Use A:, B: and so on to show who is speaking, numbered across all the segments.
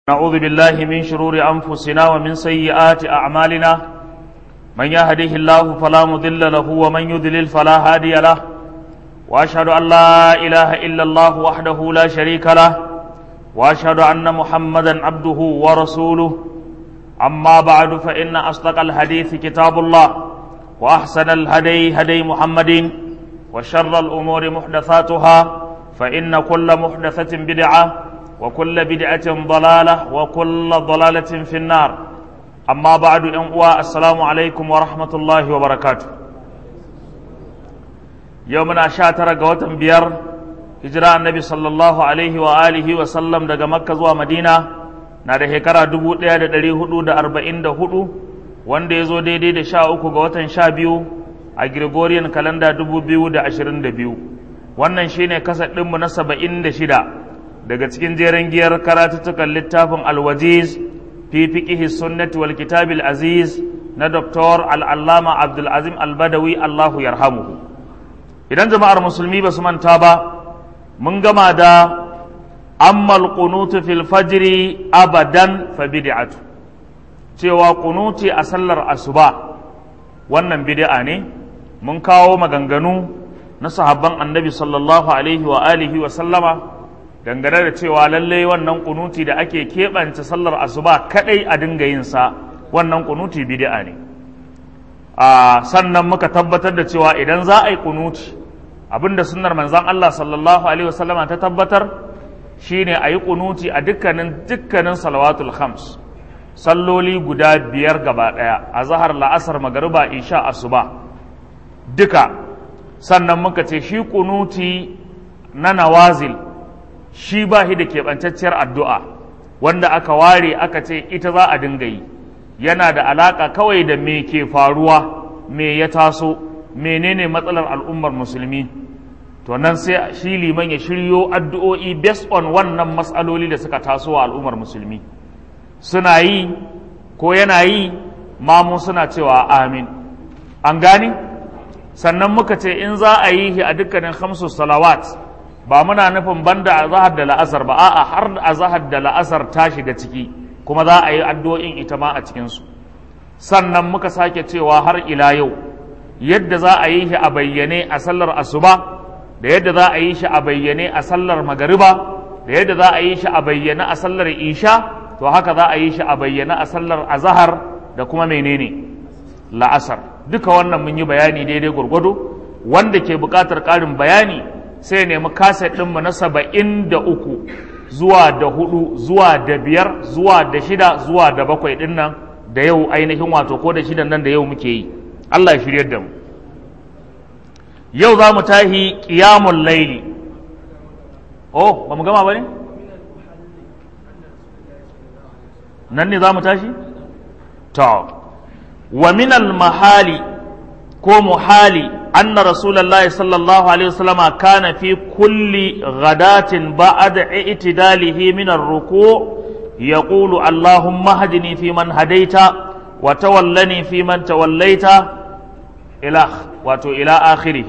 A: نعوذ بالله من شرور أنفسنا ومن سيئات أعمالنا من يهده الله فلا مضل له ومن يضلل فلا هادي له وأشهد أن لا إله إلا الله وحده لا شريك له وأشهد أن محمدا عبده ورسوله أما بعد فإن أصدق الحديث كتاب الله وأحسن الهدي هدي محمد وشر الأمور محدثاتها فإن كل محدثة بدعة وكل بدعة ضلالة وكل ضلالة في النار أما بعد السلام عليكم ورحمة الله وبركاته يومنا شاتر قوة بيار هجراء النبي صلى الله عليه وآله وسلم دقى مكة ومدينة نادى هكرا دبو دا دلي هدو دا أربعين دا هدو وان دي زو دي دي دا شاوكو قوة شابيو أجريغوريان كالندا دبو بيو دا عشرين دا بيو wannan shine kasar ɗinmu na 76 daga cikin jerin giyar karatuttukan littafin alwajiz fi fiqhi sunnati wal kitabil aziz na Dr. al-allama Abdul Azim al-Badawi Allahu yarhamuhu. Idan jama'ar musulmi ba su manta ba mun gama da ammal qunutu fil fajri abadan fa bid'atu, cewa qunuti a sallar asuba wannan bid'a ne. Mun kawo maganganu na sahabban annabi sallallahu alaihi wa alihi wa sallama dangane da cewa lalle wannan kunuti da ake keɓance sallar asuba kadai a dinga yin sa wannan kunuti bid'a ne. Sannan muka tabbatar da cewa idan za a yi kunuti abinda sunnar manzon Allah sallallahu alaihi wa sallama ta tabbatar shine a yi kunuti a dukkanin salawatul khams, salloli guda biyar gaba daya, azhar, la'asar, magriba, isha, asuba duka. Sannan muka ce shi kunuti na nawazil shi ba shi da keɓantacciyar addu'a wanda aka ware aka ce ita za a dinga yi, yana da alaƙa kawai da me ke faruwa, me ya taso, menene matsalar al'ummar musulmi. To nan sai shi liman ya shiryo addu'o'i based on wannan matsaloli da suka taso wa al'ummar musulmi, suna yi ko yana yi mamu suna cewa amin. An gani? Sannan muka ce in za a yi shi a dukkanin khamsu salawat ba muna nufin banda azhar da la'asar ba, a'a har azhar da la'asar ta shiga ciki kuma za a yi addu'o'in ita ma a cikin su. Sannan muka sake cewa har ila yau yadda za a yi shi a bayyane a sallar asuba, da yadda za a yi shi a bayyane a sallar magariba, da yadda za a yi shi a bayyane a sallar isha, to haka za a yi shi a bayyane a sallar azhar da kuma menene la'asar. Duka wannan mun yi bayani daidai gurgudu. Wanda ke buƙatar ƙarin bayani sai nemi kaset ɗinmu na 73 zuwa da 4 zuwa da 5 zuwa da 6 zuwa da 7 ɗin nan da yau ainihin wato ko da 6 nan da yau muke yi. Allah ya shiryar da mu. Yau za mu tahi qiyamul laili. Oh, ba mu gama ba ne? Nan ne za mu tashi? To. ومن المحال كو محالي أن رسول الله صلى الله عليه وسلم كان في كل غداة بعد اعتداله من الركوع يقول اللهم اهدني فيمن هديت وتولني فيمن توليت إلى آخره،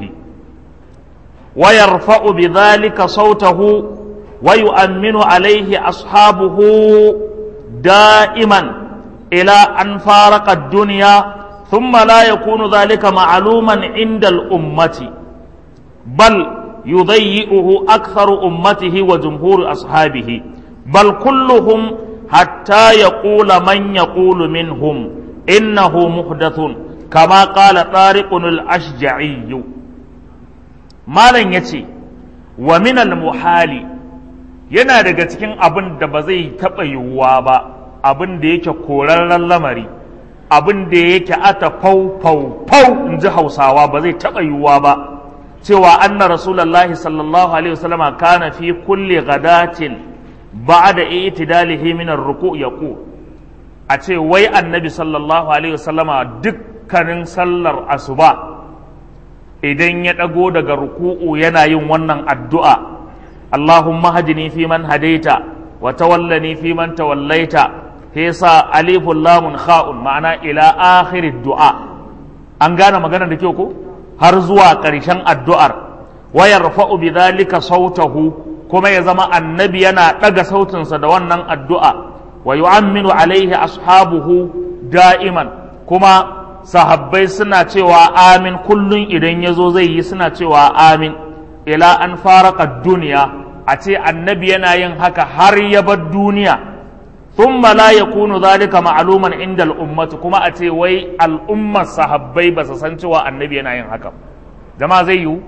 A: ويرفع بذلك صوته ويؤمن عليه أصحابه دائما إلى أن فارق الدنيا، ثم لا يكون ذلك معلوما عند الأمة بل يضيئه أكثر أمته وجمهور أصحابه، بل كلهم حتى يقول من يقول منهم إنه محدث كما قال طارق الأشجعي. ما لن يتي ومن المحال yana daga cikin abin da ba zai taɓa yiwuwa ba, abin da yake korarren lamari, abin da yake ata fau in ji Hausawa, ba zai taɓa yiwuwa ba, cewa anna rasulullahi sallallahu alaihi wasallama kana fi kulli ghadatin ba'da i'tidalihi min ar-ruku' yaqul, a ce wai annabi sallallahu alaihi wasallama dukkanin sallar asuba idan ya dago daga ruku'u yana yin wannan addu'a, Allahumma hadini fi man hadaita wa tawallani fi man tawallaita, sa alifun lamun kha'un, ma'ana ila akhirid du'a. An gane maganar da kyau ko har zuwa ƙarshen addu'ar. Wa yarfa'u bidhalika sautahu, kuma ya zama annabi yana ɗaga sautinsa da wannan addu'a wa yu'minu alaihi ashabuhu da'iman, kuma sahabbai suna cewa amin kullun idan yazo zai yi suna cewa amin ila an faraka duniya, a ce annabi yana yin haka har ya bar duniya. thumma la yakunu dhalika ma'luman inda al'ummati, kuma a ce wai al'ummar sahabbai ba su san cewa annabi yana yin haka. Jama'a zai yiwu?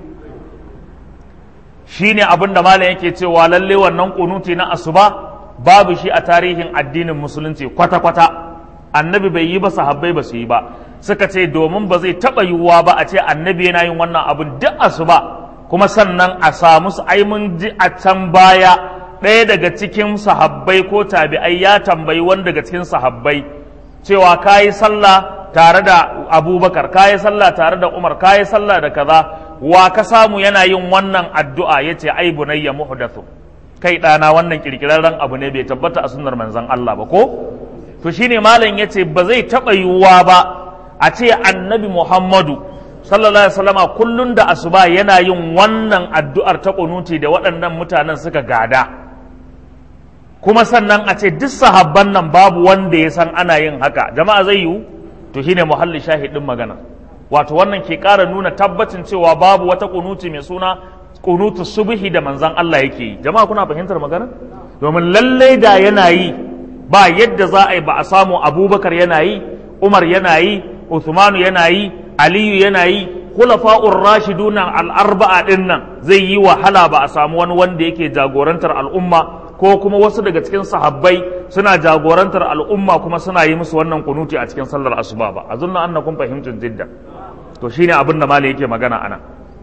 A: Shine abin da malam yake cewa lalle wannan kunuti na asuba babu shi a tarihin addinin musulunci kwata-kwata. Annabi bai yi ba, sahabbai ba su yi ba. Suka ce domin ba zai taɓa yiwuwa ba a ce annabi yana yin wannan abin duk asuba, kuma sannan a samu su ai mun ji a can baya ɗaya daga cikin sahabbai ko tabi'ai ya tambayi wani daga cikin sahabbai cewa kayi sallah tare da Abubakar, kayi sallah tare da Umar, kayi sallah da kaza, wa ka samu yana yin wannan addu'a? yace ai bunayya muhdathu, kai ɗana wannan kirkirarren abu ne, bai tabbata a sunnar manzon Allah ba ko? To shine malam yace ba zai taɓa yiwuwa ba a ce annabi Muhammadu sallallahu alaihi wasallama kullun da asuba yana yin wannan addu'ar ta kunuti da waɗannan mutanen suka gada, kuma sannan a ce duk sahabban nan babu wanda ya san ana yin haka. Jama'a zai yiwu? To shine muhalli shahidin magana, wato wannan ke ƙara nuna tabbacin cewa babu wata kunuti mai suna kunutu subhi da manzon Allah yake yi. Jama'a kuna fahimtar magana? Domin lallai da yana yi, ba yadda za a yi ba a samu Abubakar yana yi, Umar yana yi, Uthmanu yana yi, Aliyu yana yi, khulafa'ur rashiduna al-arba'a din nan zai yi wahala ba a samu wani wanda yake jagorantar al'umma ko kuma wasu daga cikin sahabbai suna jagorantar al'umma kuma suna yi musu wannan kunuti a cikin sallar asuba ba. Azunna annakum fahimtum jiddan. To shine abin da malai yake magana ana.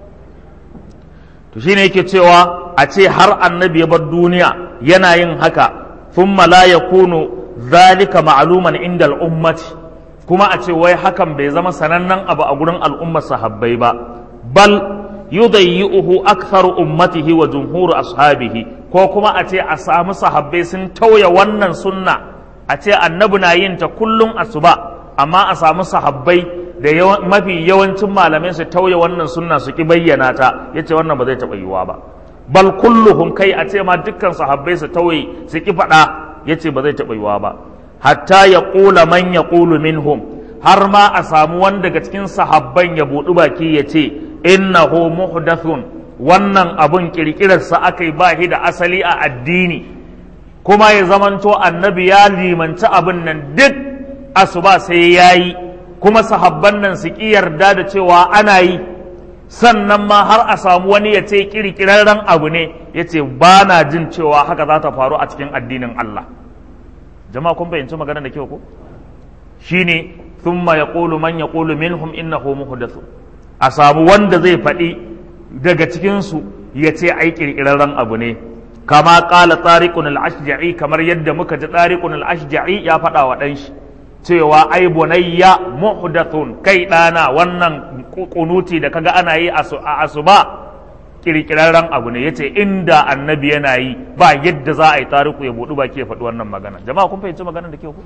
A: To shine yake cewa a ce har annabi ya bar duniya yana yin haka, thumma la yakunu dhalika ma'luman inda al'ummati, kuma a ce wai hakan bai zama sanannen abu a gurin al'ummar sahabbai ba, bal yudayyi'uhu aktharu ummatihi wa jumhur ashabihi, ko kuma a ce a samu sahabbai sun tauye wannan sunna, a ce annabi na yin ta kullum asuba, amma a samu sahabbai da mafi yawancin malamai su tauye wannan sunna su ki bayyana ta, yace wannan ba zai taɓa yiwuwa ba. Bal kulluhum, kai a ce ma dukkan sahabbai su tauye su ki faɗa, yace ba zai taɓa yiwuwa ba. Hatta ya ƙula man ya ƙulu minhum, har ma a samu wanda daga cikin sahabban ya buɗi baki ya ce innahu muhdathun, wannan abun kirkirarsa aka yi ba shi da asali a addini, kuma ya zamanto annabi ya limanci abin nan duk asuba sai ya yi, kuma sahabban nan su ƙi yarda da cewa ana yi, sannan ma har a samu wani ya ce kirkirarren abu ne, ya ce ba na jin cewa haka za ta faru a cikin addinin Allah. Jama'a kun fahimci maganar da kyau ko? Shine thumma yaqulu man yaqulu minhum innahu muhdathun, a samu wanda zai faɗi daga cikin su yace ai kirkirarren abu ne, kama qala tariqun al-ashja'i, kamar yadda muka ji tariqun al-ashja'i ya faɗa wa dan shi cewa ai bunayya muhdathun, kai dana wannan kunuti da kaga ana yi a asuba kirkirarren abu ne, yace inda annabi yana yi ba yadda za a yi tariku ya budu baki ya faɗi wannan magana. Jama'a kun fahimci maganar da ke ku?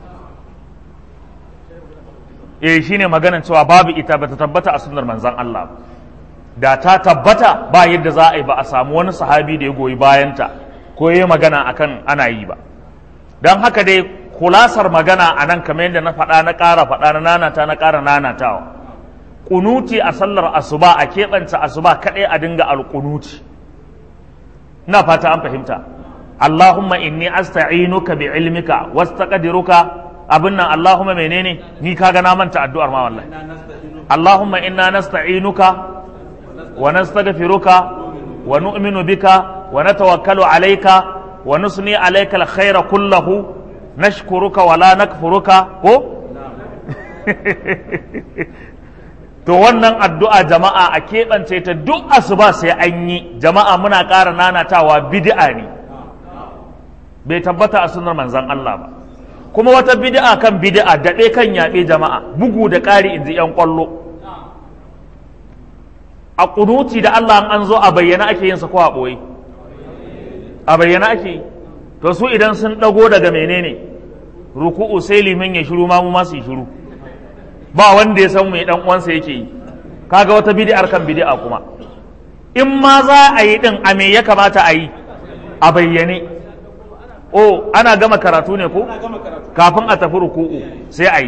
A: Shine maganar cewa babu ita, bata tabbata a sunnar manzon Allah. Da ta tabbata ba yadda za a yi ba a samu wani sahabi da ya goyi bayanta ko ya magana akan ana yi ba. Dan haka dai kulasar magana a nan kamar yadda na faɗa na ƙara faɗa na nanata na ƙara nanatawa, kunuti a sallar asuba, a keɓance asuba kaɗai a dinga alƙunuti. Ina fata an fahimta. Allahumma inni asta'inuka bi ilmika wastaqdiruka, abin nan Allahumma menene, ni kaga na manta addu'ar ma wallahi. Allahumma inna nasta'inuka wa nastaghfiruka wa nu'minu bika wa natawakkalu alayka wa nusni alayka alkhayra kullahu nashkuruka wa la nakfuruka ko to wannan addu'a jama'a a keɓance ta duk asuba sai an yi. Jama'a muna ƙara nanatawa bid'a ne, bai tabbata a sunnar manzon Allah ba, kuma wata bid'a kan bid'a daɗe kan yaɓe jama'a, bugu da ƙari inji ‘yan ƙwallo. A ƙunuti da Allah an zo a bayyana ake yin sa ko a ɓoye? A bayyana ake yi. To su idan sun ɗago daga menene ruku'u sai liman ya shiru, ma mu ma su yi shiru, ba wanda ya san mai dan uwansa yake yi. Kaga wata bid'ar kan bid'a kuma. In ma za a yi din a me ya kamata a yi? A bayyane. ana gama karatu ne ko kafin a tafi ruku'u sai a yi.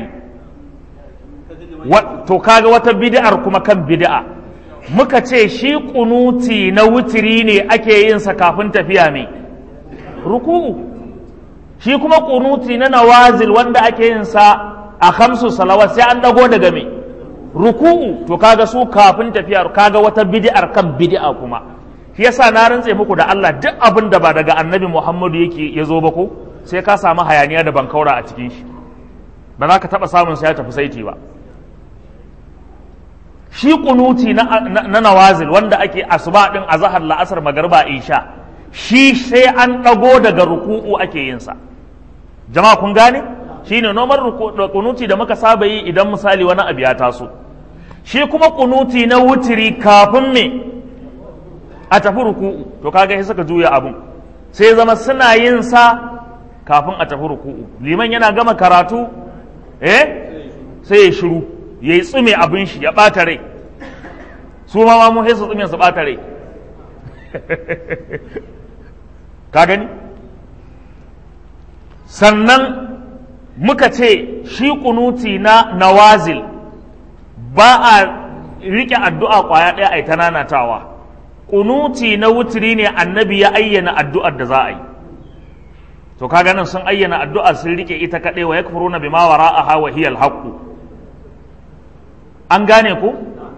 A: To kaga wata bid'ar kuma kan bid'a, muka ce shi kunuti na wutiri ne ake yin sa kafin tafiya mai ruku'u, shi kuma kunuti na nawazil wanda ake yin sa a khamsu salawat sai an dago daga mai ruku'u. To kaga su kafin tafiya, kaga wata bid'ar kan bid'a kuma. Shi yasa na rantse muku da Allah, duk abin da ba daga annabi Muhammadu yake ya zo ba ko sai ka samu hayaniya da bankaura a cikin shi, ba za ka taɓa samun sai ya tafi saiti ba. Shi kunuti na nawazil wanda ake asuba din azhar la'asar magriba isha, shi sai an ɗago daga ruku'u ake yin sa. Jama'a kun gane? Shine normal kunuti da muka saba yi idan misali wani abu ya taso. Shi kuma kunuti na wutiri kafin me a tafi ruku'u, to kaga sai suka juya abun, sai zama suna yin sa kafin a tafi ruku'u. Liman yana gama karatu sai ya shiru, ya yi tsume abin shi, ya ɓata rai, su ma mu sai su tsume su ɓata rai. Ka gani? Sannan muka ce shi kunuti na nawazil ba a riƙe addu'a ƙwaya ɗaya a yi ta nanatawa. Kunuti na wutiri ne annabi ya ayyana addu'ar da za a yi. To kaga nan sun ayyana addu'ar sun riƙe ita kaɗai, wa yakfuruna bima wara'aha wa hiya al-haqqu. An gane ku?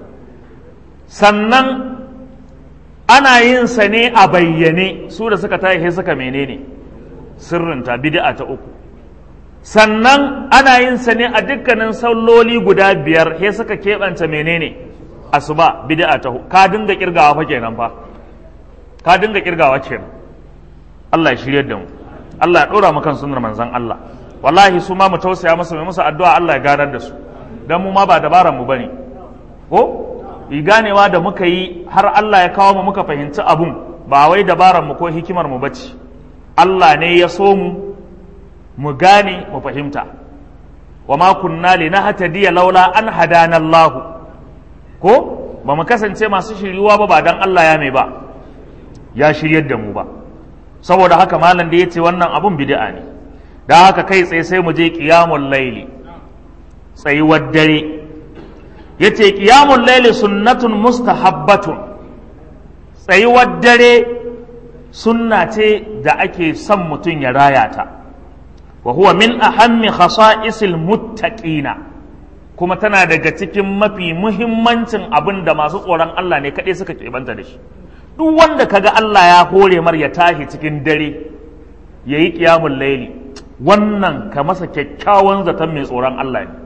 A: Sannan ana yin sa ne a bayyane, su da suka tashi suka menene sirrinta, bid'a ta uku. Sannan ana yin sa ne a dukkanin salloli guda biyar, he suka keɓanta menene asuba, bid'a ta ka dinga kirgawa fa kenan fa, ka dinga kirgawa kenan. Allah ya shirye da mu, Allah ya dora mu kan sunnar manzon Allah. Wallahi su ma mu tausaya musu, mai musu addu'a Allah ya ganar da su, dan mu ma ba dabaran mu bane ko ganewa da muka yi har Allah ya kawo mu muka fahimci abun, ba wai dabaran mu ko hikimar mu bace. Allah ne ya so mu gane mu fahimta. Wa ma kunna linahtadiya laula an hadana Allah, ko ba mu kasance masu shiriwa ba dan Allah ya mai ba ya shiryar da mu ba. Saboda haka malam da yace wannan abun bid'a ne, dan haka kai tsaye sai mu je qiyamul laili, tsayuwar dare. Yace qiyamul laili sunnatun mustahabbatun, tsayuwar dare sunna ce da ake son mutum ya raya ta. Wa huwa min ahammi khasa'isil muttaqina, kuma tana daga cikin mafi muhimmancin abin da masu tsoron Allah ne kaɗai suka keɓanta da shi. Duk wanda kaga Allah ya hore mar ya tashi cikin dare yayi qiyamul laili, wannan ka masa kyakkyawan zaton mai tsoron Allah ne.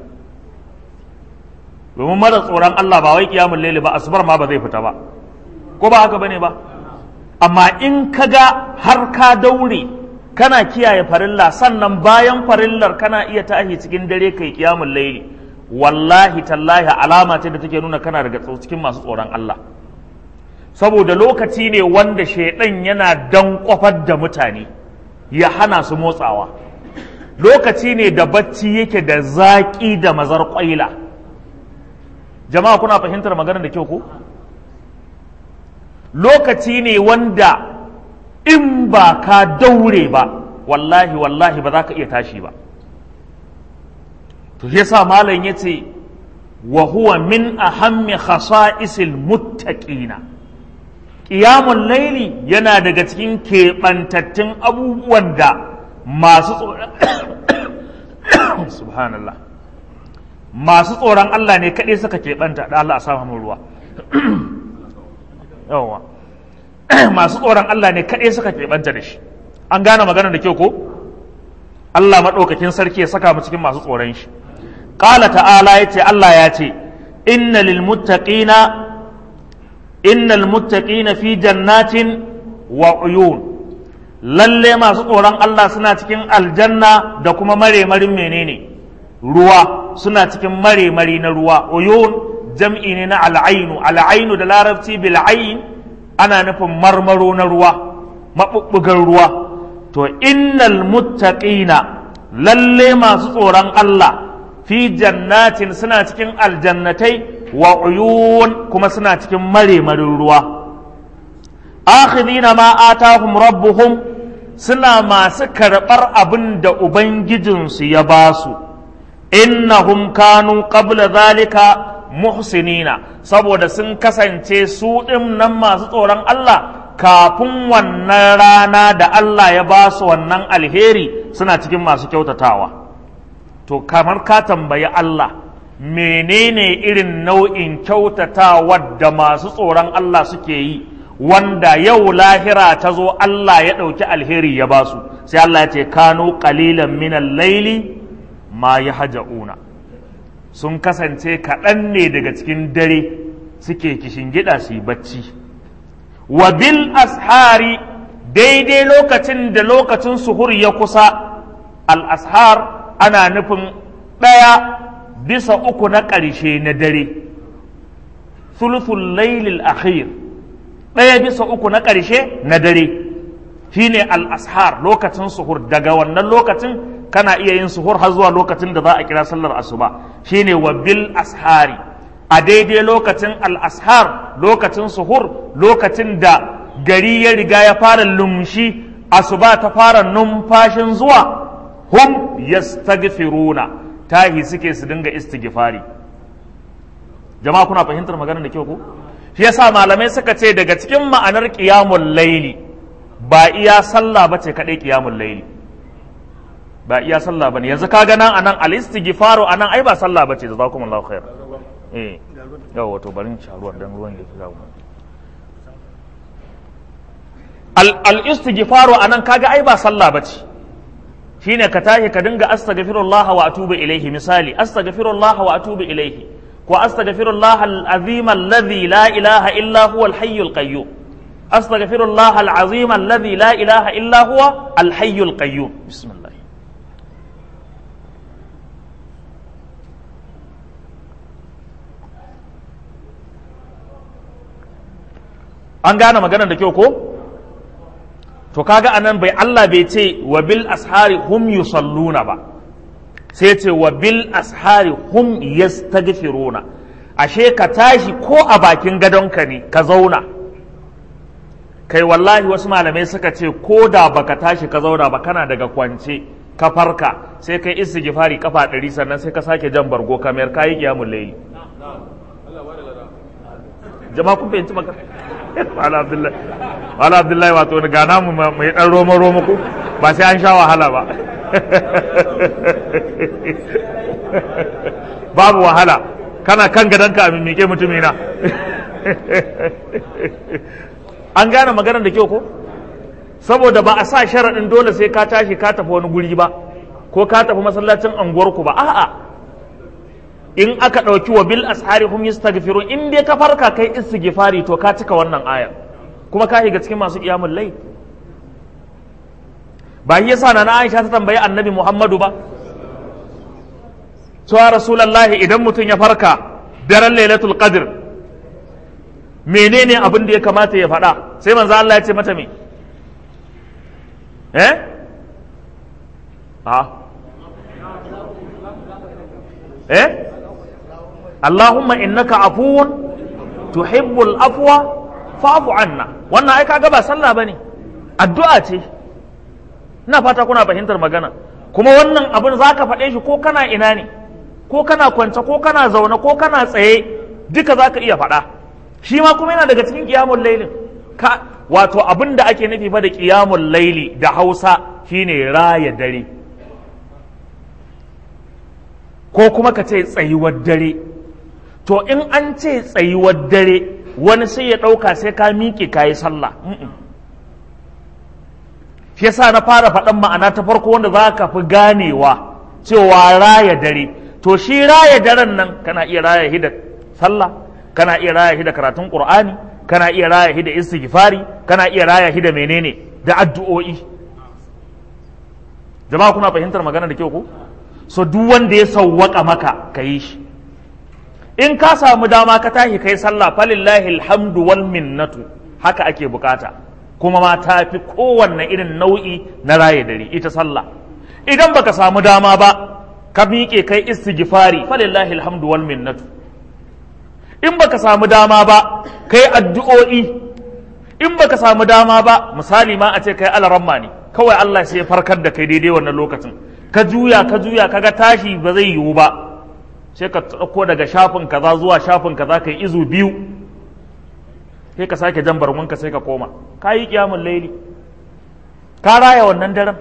A: Domin mara tsoron Allah ba wai qiyamul laili ba, asubar ma ba zai fita ba, ko ba haka bane ba? Amma in kaga har ka daure kana kiyaye farilla, sannan bayan farillar kana iya tashi cikin dare kai qiyamul laili, wallahi tallahi alama ce da take nuna kana daga cikin masu tsoron Allah. Saboda lokaci ne wanda shaidan yana dankwafar da mutane ya hana su motsawa, lokaci ne da bacci yake da zaƙi da mazar ƙwaila. Jama'a kuna fahimtar maganar da kyau ko? Lokaci ne wanda in ba ka daure ba, wallahi wallahi ba za ka iya tashi ba. To yasa malam yace wa huwa min ahammi khasa'isil muttaqina, qiyamul laili yana daga cikin keɓantattun abubuwan da masu tsoron subhanallah, masu tsoron Allah ne kaɗai suka keɓanta. Da Allah a sa mu ruwa yawa, masu tsoron Allah ne kaɗai suka keɓanta da shi. An gane magana da kyau ko? Allah maɗaukakin sarki ya saka mu cikin masu tsoron shi. Ƙala ta'ala ya ce, Allah ya ce, innal muttaqina fi jannatin wa uyun, lalle masu tsoron Allah suna cikin aljanna da kuma maremarin menene ruwa, suna cikin maremari na ruwa. Uyun jam'i ne na al'ainu, al'ainu da larabci bil ayn ana nufin marmaro na ruwa, maɓuɓɓugan ruwa. To innal muttaqina, lalle masu tsoron Allah fi jannatin suna cikin aljannatai wa uyun kuma suna cikin maremarin ruwa. Akhidina ma atahum rabbuhum, suna masu karɓar abin da ubangijinsu ya ba su innahum kanu qabla zalika muhsinina saboda sun kasance su ɗin nan masu tsoron Allah kafin wannan rana da Allah ya ba su wannan alheri suna cikin masu kyautatawa. To kamar ka tambayi Allah menene irin nau'in kyautatawa da masu tsoron Allah suke yi wanda yau lahira ta zo Allah ya ɗauki alheri ya ba su, sai Allah ya ce kanu qalilan minal laili ma yahja'una, sun kasance kaɗan ne daga cikin dare suke kishingida su yi bacci. Wa bil ashari, daidai lokacin da lokacin suhur ya kusa, al ashar ana nufin 1/3 na ƙarshe na dare, thuluthul lailil akhir, 1/3 na ƙarshe na dare shine al ashar, lokacin suhur. Daga wannan lokacin kana iya yin suhur har zuwa lokacin da za a kira sallar asuba, shine wa bil ashari, a daidai lokacin al-ashar, lokacin suhur, lokacin da gari ya riga ya fara lumshi, asuba ta fara numfashin zuwa, hum yastaghfiruna, tahi suke su dinga istighfari. Jama'a kuna fahimtar maganar da kyau ko? Shi yasa malamai suka ce daga cikin ma'anar qiyamul laili ba iya sallah bace kadai qiyamul laili, ba iya sallah bane. Yanzu kaga nan anan al-istighfaru anan ai ba sallah bace, jazakumullahu khair. Yawa to barin sharuwar dan ruwan ya fita. Al-istighfaru anan kaga ai ba sallah bace, shine ka tashi ka dinga astaghfirullah wa atubu ilaihi, misali astaghfirullah wa atubu ilaihi, ko astaghfirullah al-azim alladhi la ilaha illa huwa al-hayyul qayyum, astaghfirullah al-azim alladhi la ilaha illa huwa al-hayyul qayyum. Bismillah. An gane maganar da kyau ko? To kaga anan bai Allah bai ce wa bil ashari hum yusalluna ba, sai ce wa bil ashari hum yastaghfiruna. Ashe ka tashi ko a bakin gadonka ne ka zauna, kai wallahi wasu malamai suka ce ko da baka tashi ka zauna ba, kana daga kwance ka farka sai kai istighfari kafa 100 sannan sai ka sake jan bargo kamar kayi qiyamul layli. Jama'a kun fahimci maka? Wala Abdullahi wato ga namu mai dan roma ku ba sai an sha wahala ba. Babu wahala, kana kan gadonka a mimike mutumina. An gane maganar da kyau ko? Saboda ba a sa sharaɗin dole sai ka tashi ka tafi wani guri ba, ko ka tafi masallacin anguwarku ba, a'a. In aka ɗauki wa bil ashari hum yastaghfirun, in dai ka farka kai istighfari to ka cika wannan aya, kuma ka shiga cikin masu qiyamul layl. Ba shi yasa na Aisha ta tambayi Annabi Muhammadu ba, cewa Rasulullahi idan mutum ya farka daren Lailatul Qadr menene abin da ya kamata ya faɗa? Sai manzo Allah ya ce mata me? Allahumma innaka afuwun tuhibbul afwa fa'fu anna. Wannan ai kaga ba sallah bane, addu'a ce. Ina fata kuna fahimtar magana. Kuma wannan abin zaka faɗe shi ko kana ina ne, ko kana kwance, ko kana zaune, ko kana tsaye, duka zaka iya faɗa. Shi ma kuma yana daga cikin qiyamul lailin. Wato abin da ake nufi fa da qiyamul laili da Hausa shine raya dare, ko kuma ka ce tsayuwar dare. To in an ce tsayuwar dare, wani sai ya ɗauka sai ka miƙe ka yi sallah. Shi yasa na fara faɗan ma'ana ta farko wanda za ka fi ganewa cewa raya dare. To shi raya daren nan kana iya raya shi da sallah, kana iya raya shi da karatun Qur'ani, kana iya raya shi da istighfari, kana iya raya shi da menene, da addu'o'i. Jama'a kuna fahimtar magana da kyau ko? So duk wanda ya sawwaka maka ka yi shi. In ka samu dama ka tashi kai sallah, falillahi alhamdu wal minnatu, haka ake bukata, kuma ma ta fi kowanne irin nau'i na raye dare ita sallah. Idan baka samu dama ba ka miƙe kai istighfari, falillahi alhamdu wal minnatu. In baka samu dama ba kai addu'o'i, in baka samu dama ba misali ma a ce kai alaramma ne, kawai Allah sai ya farkar da kai daidai wannan lokacin ka juya kaga tashi ba zai yiwu ba, sai ka ɗauko daga shafin kaza zuwa shafin kaza kai izu 2, sai ka sake jan barmunka sai ka koma, ka yi ƙiyamun laili, ka raya wannan daren.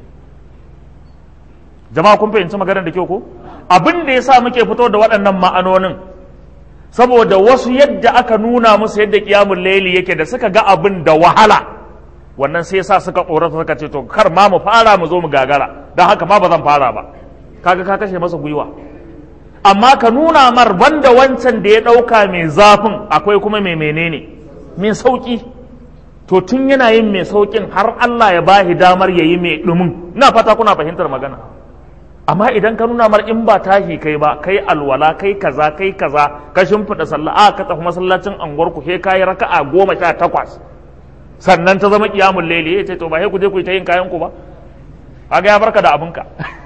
A: Jama'a kun fahimci maganar da kyau ko? Abin da ya sa muke fito da waɗannan ma'anonin, saboda wasu yadda aka nuna musu yadda ƙiyamun laili yake da suka ga abin da wahala, wannan sai sa suka tsorata suka ce to kar ma mu fara mu zo mu gagara, don haka ma ba zan fara ba. Kaga ka kashe masa gwiwa. Amma ka nuna mar banda wancan da ya ɗauka mai zafin akwai kuma mai menene mai sauƙi, to tun yana yin mai sauƙin har Allah ya bahi damar ya yi mai ɗumin. Ina fata kuna fahimtar magana. Amma idan ka nuna mar in ba tashi kai ba, kai alwala kai kaza ka shimfiɗa sallah ka tafi masallacin anguwar ku sai kai raka'a 18 sannan ta zama qiyamul layli, yace to ba sai ku je ku yi ta yin kayan ku ba, kaga ya barka da abinka.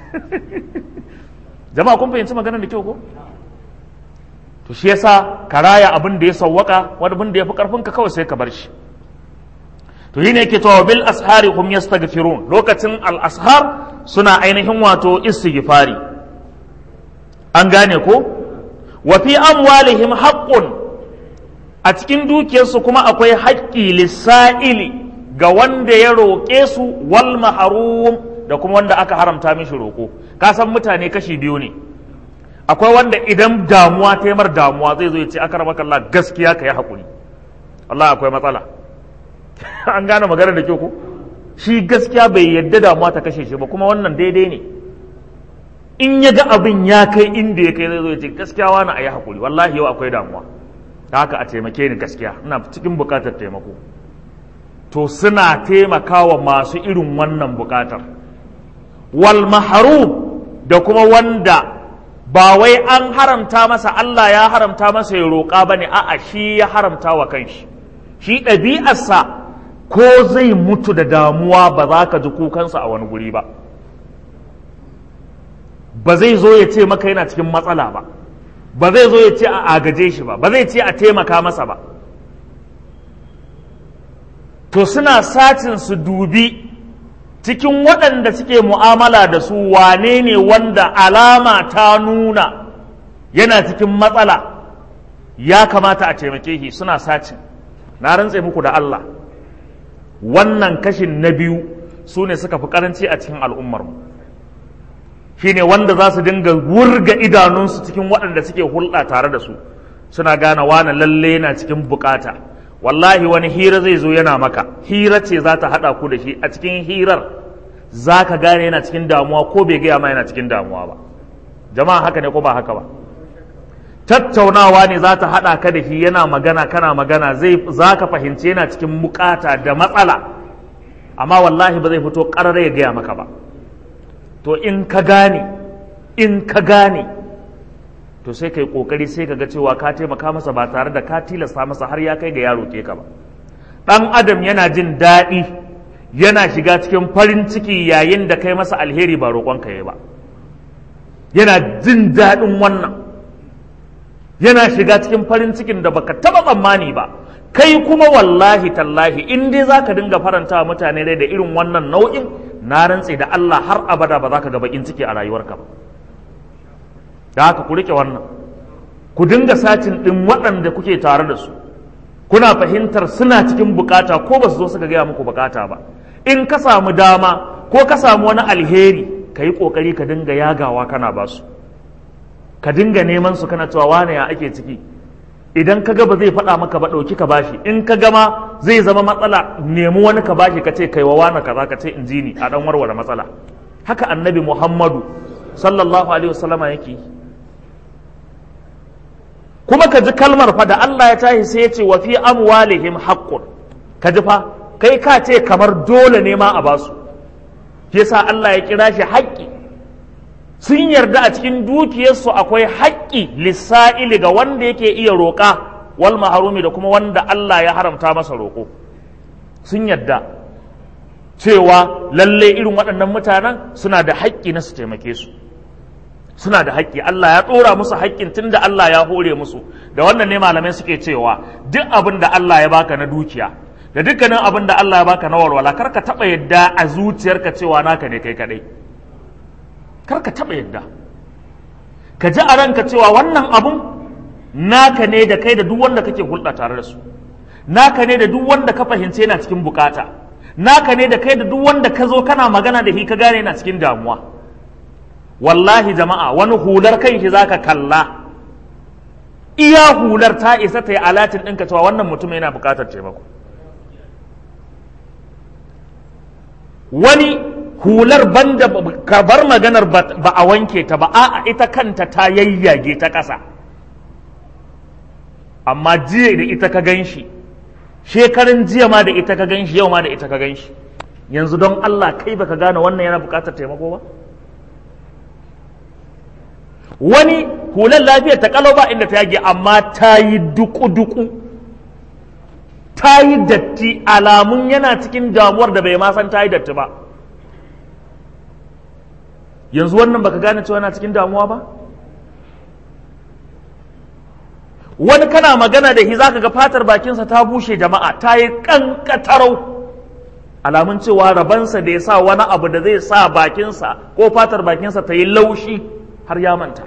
A: Jama'a kun fahimci maganar da kyau ko? To shi yasa karaya abin da ya sawwaka, wani abin da ya fi karfin ka kawai sai ka bar shi. To yi ne yake cewa bil ashari hum yastaghfirun, lokacin al ashar suna ainihin wato istighfari. An gane ko? Wa fi amwalihim haqqun, a cikin dukiyarsu kuma akwai haƙƙi lissa'ili ga wanda ya roƙe su, wal mahrum da kuma wanda aka haramta mishi roƙo. Ka san mutane kashi biyu ne, akwai wanda idan damuwa ta mar damuwa zai zo ya ce akramaka Allah gaskiya ka yi haƙuri, Allah akwai matsala. An gane magana da kyau ko? Shi gaskiya bai yadda damuwa ta kashe shi ba, kuma wannan daidai ne. In ya ga abin ya kai inda ya kai zai zo ya ce gaskiya wani a yi haƙuri, wallahi yau akwai damuwa, ta haka a taimake ni gaskiya ina cikin buƙatar taimako. To suna taimakawa masu irin wannan buƙatar. Wal mahrum da kuma wanda ba wai an haramta masa, Allah ya haramta masa ya roƙa bane, a'a shi ya haramta wa kanshi. Shi ɗabi'arsa ko zai mutu da damuwa ba za ka ji kukansa a wani guri ba, ba zai zo ya ce maka yana cikin matsala ba, ba zai zo ya ce a agaje shi ba, ba zai ce a taimaka masa ba. To suna sacin su dubi cikin waɗanda suke mu'amala da su wane ne wanda alama ta nuna yana cikin matsala ya kamata a taimake shi, suna sacin. Na rantse muku da Allah, wannan kashin na biyu su ne suka fi karanci a cikin al'ummarmu. Shi ne wanda za su dinga wurga idanunsu cikin waɗanda suke hulɗa tare da su, suna gane wane lalle yana cikin bukata. Wallahi wani hira zai zo yana maka, hira ce za ta haɗa ku da shi, a cikin hirar za ka gane yana cikin damuwa ko bai gaya ma yana cikin damuwa ba. Jama'a haka ne ko ba haka ba? Tattaunawa ne za ta haɗa ka da shi, yana magana kana magana, za ka fahimci yana cikin bukata da matsala, amma wallahi ba zai fito ƙarar ya gaya maka ba. To in ka gane to sai kai kokari sai ka ga cewa ka taimaka masa ba tare da ka tilasta masa har ya kai ga ya roƙe ka ba. Ɗan adam yana jin daɗi, yana shiga cikin farin ciki yayin da kai masa alheri ba roƙon ka yi ba, yana jin daɗin wannan, yana shiga cikin farin cikin da baka taba tsammani ba. Kai kuma wallahi tallahi in dai zaka dinga faranta wa mutane dai da irin wannan nau'in, na rantse da Allah har abada ba za ka ga bakin ciki a rayuwarka ba. Da haka ku rike wannan, ku dinga sacin din waɗanda kuke tare da su, kuna fahimtar suna cikin bukata ko ba su zo suka gaya muku bukata ba. In ka samu dama ko ka samu wani alheri, ka yi ƙoƙari ka dinga yagawa kana ba su, ka dinga neman su kana cewa wane ya ake ciki. Idan ka ga ba zai faɗa maka ba, ɗauki ka bashi. In ka gama zai zama matsala, nemi wani ka bashi ka ce kai wa wane kaza, ka ce in ji ni a ɗan warware matsala. Haka annabi Muhammadu sallallahu alaihi wasallama yake. Kuma ka ji kalmar fa da Allah ya tashi sai ya ce wa fi amwalihim haqqun. Ka ji fa kai ka ce kamar dole ne ma a basu. Yasa Allah ya kira shi haƙƙi. Sun yarda a cikin dukiyarsu akwai haƙƙi lissa'ili ga wanda yake iya roƙa, wal maharumi da kuma wanda Allah ya haramta masa roƙo. Sun yarda cewa lalle irin waɗannan mutanen suna da haƙƙi na su taimake su, suna da haƙƙi. Allah ya ɗora musu haƙƙin tunda Allah ya hore musu. Da wannan ne malamai suke cewa duk abin da Allah ya baka na dukiya, da dukkanin abin da Allah ya baka na walwala kar ka taɓa yadda a zuciyarka cewa naka ne kai kaɗai, kar ka taɓa yadda ka ji a ranka cewa wannan abun naka ne da kai da duk wanda kake hulɗa tare da su, naka ne da duk wanda ka fahimce yana cikin bukata, naka ne da kai da duk wanda ka zo kana magana da shi ka gane yana cikin damuwa. Wallahi jama'a, wani hular kan shi zaka kalla, iya hular ta isa ta yi alatin ɗinka cewa wannan mutum yana bukatar taimako. Wani hular banda ka bar maganar ba a wanke ta ba, a'a ita kanta ta yayyage ta ƙasa, amma jiya da ita ka gan shi, shekarun jiya ma da ita ka gan shi, yau ma da ita ka gan shi. Yanzu don Allah kai baka gane wannan yana buƙatar taimako ba? Wani hular lafiyar ta kalau ba inda ta yage, amma ta yi duku-duku, ta yi datti, alamun yana cikin damuwar da bai ma san ta yi datti ba. Yanzu wannan baka gane cewa yana cikin damuwa ba? Wani kana magana da shi zaka ga fatar bakinsa ta bushe jama'a, ta yi kankatarau, alamun cewa rabansa da ya sa wani abu da zai sa bakinsa ko fatar bakinsa ta yi laushi har ya manta.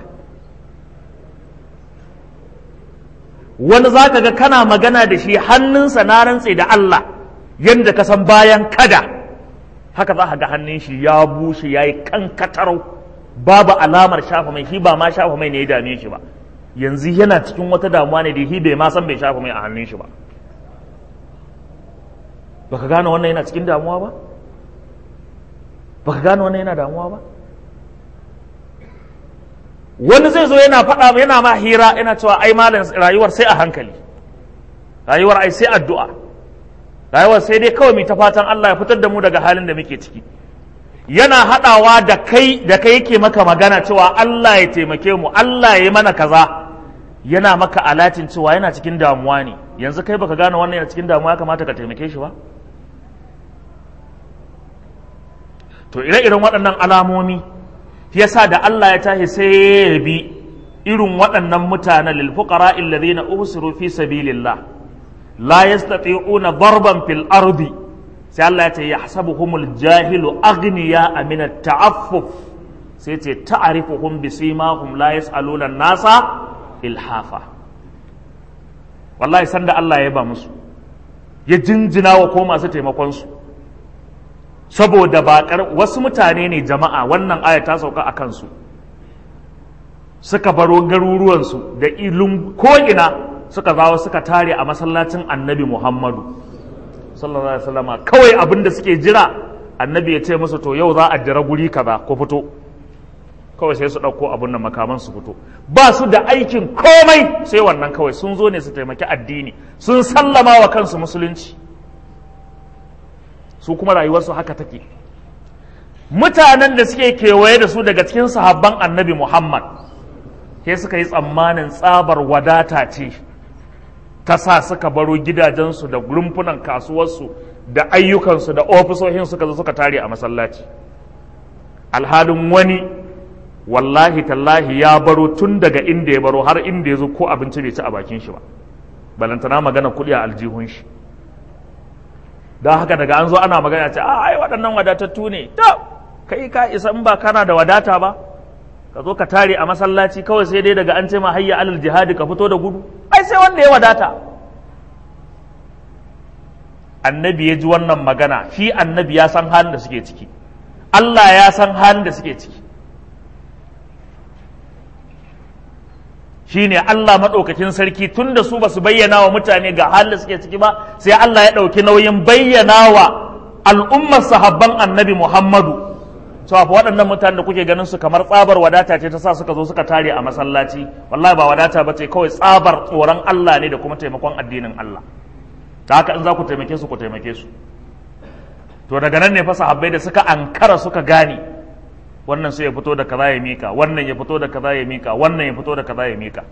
A: Wani zaka ga kana magana da shi hannunsa na rantse da Allah yadda ka san bayan kada, haka za ka ga hannun shi ya bushe ya yi kankatarau, babu alamar shafa mai, shi ba ma shafa mai ne ya dame shi ba, yanzu yana cikin wata damuwa ne da shi bai ma san bai shafa mai a hannun shi ba. Baka gane wannan yana cikin damuwa ba? Baka gane wannan yana damuwa ba? Wani zai zo yana faɗa yana ma hira yana cewa ai malam rayuwar sai a hankali, rayuwar ai sai addu'a, rayuwar sai dai kawai mai ta fatan Allah ya fitar da mu daga halin da muke ciki. Yana haɗawa da kai yake maka magana cewa Allah ya taimake mu, Allah ya yi mana kaza, yana maka alatin cewa yana cikin damuwa ne. Yanzu kai baka gane wannan yana cikin damuwa, ya kamata ka taimake shi ba? To ire-iren waɗannan alamomi yasa da Allah ya tashi sai ya bi irin waɗannan mutanen lil fuqara alladhina uhsiru fi sabilillah la yastati'una darban fil ardi, sai Allah ya ce yahsabuhumul jahilu aghniya min at-ta'affuf, sai ce ta'rifuhum bisimahum la yas'aluna an-nasa ilhafa. Wallahi sanda Allah ya ba musu, ya jinjina wa ko masu taimakon su, saboda wasu mutane ne jama'a, wannan aya ta sauka a kansu, suka baro garuruwansu da ilin ko'ina suka zawo suka tare a masallacin annabi Muhammadu sallallahu alaihi wasallama. Kawai abin da suke jira annabi ya ce musu to yau za a jira guri kaza ku fito, kawai sai su ɗauko abin da makaman su fito, ba su da aikin komai sai wannan, kawai sun zo ne su taimaki addini, sun sallama wa kansu musulunci, su kuma rayuwarsu haka take. Mutanen da suke kewaye da su daga cikin sahabban annabi Muhammad sai suka yi tsammanin tsabar wadata ce ta sa suka baro gidajensu da rumfunan kasuwarsu da ayyukansu da ofisoshin suka zo suka tare a masallaci. Alhalin wani wallahi tallahi ya baro tun daga inda ya baro har inda ya zo ko abinci bai ci a bakin shi ba, balantana magana kuɗi a aljihun shi. Don haka daga an zo ana magana ce ai waɗannan wadatattu ne, ta kai ka isa in ba kana da wadata ba ka zo ka tare a masallaci kawai sai dai daga an ce ma hayya alal jihadi ka fito da gudu, ai sai wanda ya wadata. Annabi ya ji wannan magana, shi annabi ya san halin da suke ciki, Allah ya san halin da suke ciki, shine Allah maɗaukakin sarki tun da su ba su bayyana wa mutane ga halin da suke ciki ba, sai Allah ya ɗauki nauyin bayyana wa al'ummar sahabban annabi Muhammadu cewa waɗannan mutanen da kuke ganin su kamar tsabar wadata ce ta sa suka zo suka tare a masallaci, wallahi ba wadata ba ce, kawai tsabar tsoron Allah ne da kuma taimakon addinin Allah. Da haka in za ku taimake su ku taimake su. To daga nan ne fa sahabbai da suka ankara suka gane, wannan sai ya fito da kaza ya mika, wannan ya fito da kaza ya mika, wannan ya fito da kaza ya mika.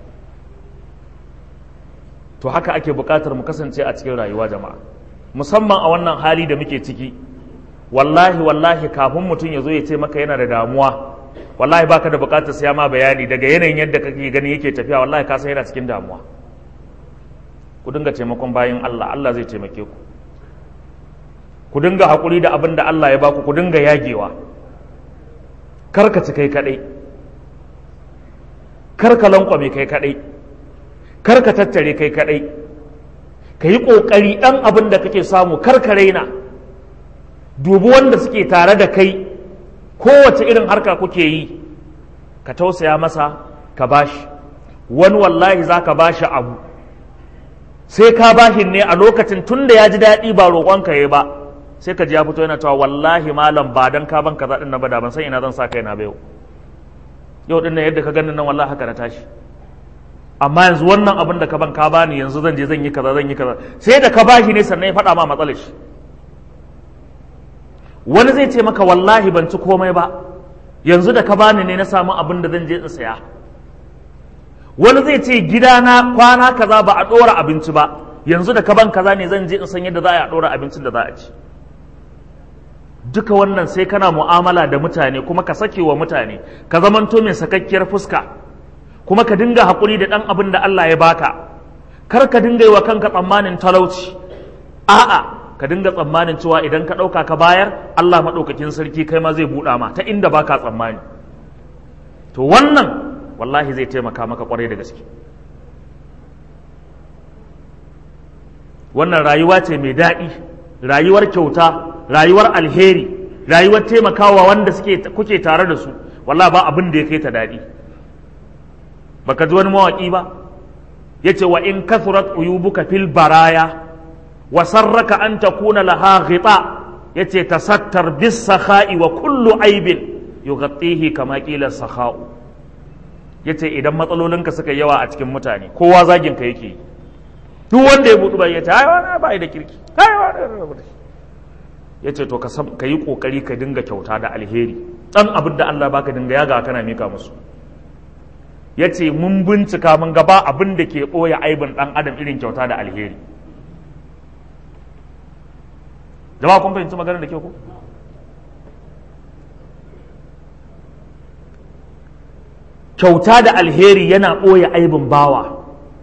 A: To haka ake buƙatar mu kasance a cikin rayuwa jama'a, musamman a wannan hali da muke ciki. Wallahi kafin mutum ya zo ya ce maka yana da damuwa, wallahi baka da buƙatar sai ma bayani, daga yanayin yadda kake gani yake tafiya wallahi ka san yana cikin damuwa. Ku dinga taimakon bayin Allah, Allah zai taimake ku. ku dinga haƙuri da abin da Allah ya baku, ku dinga yagewa, karka ci kai kaɗai, karka lankwame kai kaɗai, karka tattare kai kaɗai, ka yi ƙoƙari ɗan abin da kake samu karka raina. Dubi wanda suke tare da kai, kowace irin harka kuke yi, ka tausaya masa ka bashi. Wani wallahi za ka bashi abu, sai ka bashi ne a lokacin tun da ya ji daɗi ba roƙonka ya ba, sai ka ji ya fito yana cewa wallahi malam ba dan ka ban kaza din nan ba da ban san ina zan sa kaina ba yau din nan yadda ka ganin nan wallahi haka na tashi, amma yanzu wannan abin da ka ban ka bani yanzu zan je zan yi kaza sai da ka bashi ne sannan ya faɗa ma matsalar shi. Wani zai ce maka wallahi ban ci komai ba, yanzu da ka bani ne na samu abin da zan je in saya. Wani zai ce gidana kwana kaza ba a ɗora abinci ba, yanzu da ka ban kaza ne zan je in san yadda za a ɗora abincin da za a ci. Duka wannan sai kana mu'amala da mutane, kuma ka sake wa mutane, ka zamanto mai sakakkiyar fuska, kuma ka dinga haƙuri da ɗan abin da Allah ya baka. Kar ka dinga yi wa kanka tsammanin talauci, a'a ka dinga tsammanin cewa idan ka ɗauka ka bayar, Allah maɗaukakin sarki kai ma zai buɗa ma ta inda baka tsammani. To wannan wallahi zai taimaka maka ƙwarai da gaske. Wannan rayuwa ce mai daɗi, rayuwar kyauta, rayuwar alheri, rayuwar taimakawa wanda kuke tare da su, wallahi ba abin da ya kai ta daɗi. Baka ji wani mawaƙi ba yace wa in kathurat uyubuka fil baraya wa sarraka an takuna laha ghita, yace tasattar bis sakha'i wa kullu aibin yughattihi kama qila sakha'u. Yace idan matsalolinka suka yawa a cikin mutane, kowa zagin ka yake, duk wanda ya budu bai yace ai wani bai da kirki, ai wani yace to ka yi kokari ka dinga kyauta da alheri, dan abin da Allah baka dinga yaga kana mika musu. Yace mun bincika mun ga ba abin da ke boye aibin dan adam irin kyauta da alheri. Jama'a kun fahimci maganar da ke ko? Kyauta da alheri yana boye aibin bawa.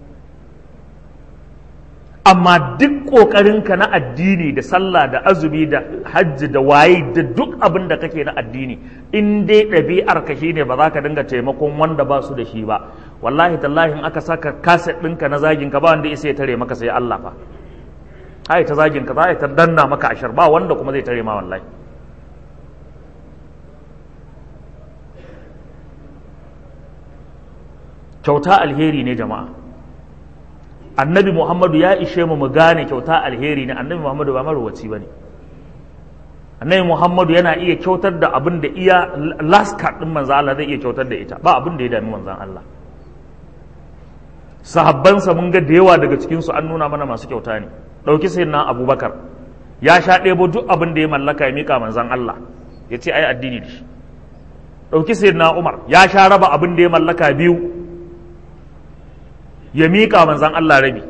A: Amma duk ƙoƙarinka na addini da sallah da azumi da hajji da waye da duk abin da kake na addini, in dai ɗabi'ar ka shine ba za ka dinga taimakon wanda ba su da shi ba, wallahi tallahi in aka saka kaset ɗinka na zagin ka ba wanda isa ya tare maka sai Allah fa. Ai ta zagin ka za ta danna maka ashar, ba wanda kuma zai tare ma wallahi. Kyauta alheri ne jama'a. Annabi Muhammadu ya ishe mu gane kyauta alheri ne. Annabi Muhammadu ba marowaci ba ne. Annabi Muhammadu yana iya kyautar da abin da iya last card ɗin manzan Allah zai iya kyautar da ita, ba abin da ya dami manzan Allah. Sahabbansa mun ga da yawa daga cikinsu an nuna mana masu kyauta ne. Ɗauki sayyidina Abubakar, ya sha ɗebo duk abin da ya mallaka ya mika manzan Allah, ya ce ai addini da shi. Ɗauki sayyidina Umar, ya sha raba abin da ya mallaka biyu, ya miƙa manzan Allah rabi.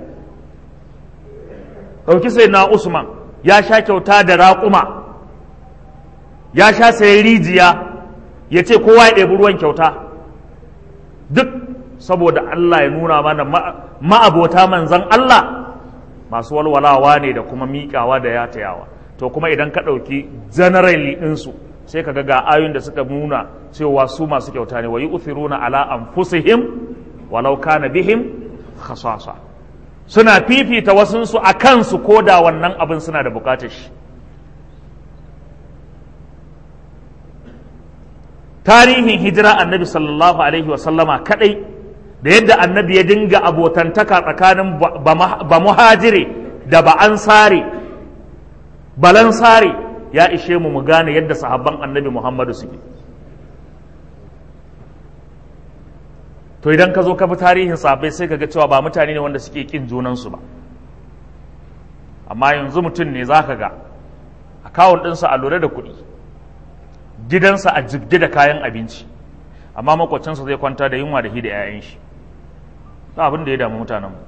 A: Ɗauki sai na Usman, ya sha kyauta da raƙuma, ya sha sayan rijiya, ya ce kowa ya ɗebi ruwan kyauta, duk saboda Allah ya nuna mana ma'abota manzan Allah masu walwalawa ne da kuma miƙawa da yatayawa. To kuma idan ka ɗauki generally ɗinsu, sai ka ga ayoyin da suka nuna cewa su masu kyauta ne, wa yu'thiruna ala anfusihim walau kana bihim khasasa, suna fifita wasunsu a kansu ko da wannan abin suna da bukatar shi. Tarihin hijira annabi sallallahu alaihi wasallama kadai da yadda annabi ya dinga abotantaka tsakanin ba muhajire da ba ansare balansare ya ishe mu gane yadda sahabban annabi Muhammadu suke. To idan ka zo ka bi tarihin sahabbai sai ka ga cewa ba mutane ne wanda suke kin junansu ba. Amma yanzu mutum ne za ka ga akawun ɗinsa a lura da kuɗi, gidansa a jibge da kayan abinci, amma makwacinsa zai kwanta da yunwa da shi da 'ya'yan shi. Ba abin da ya damu mutanenmu.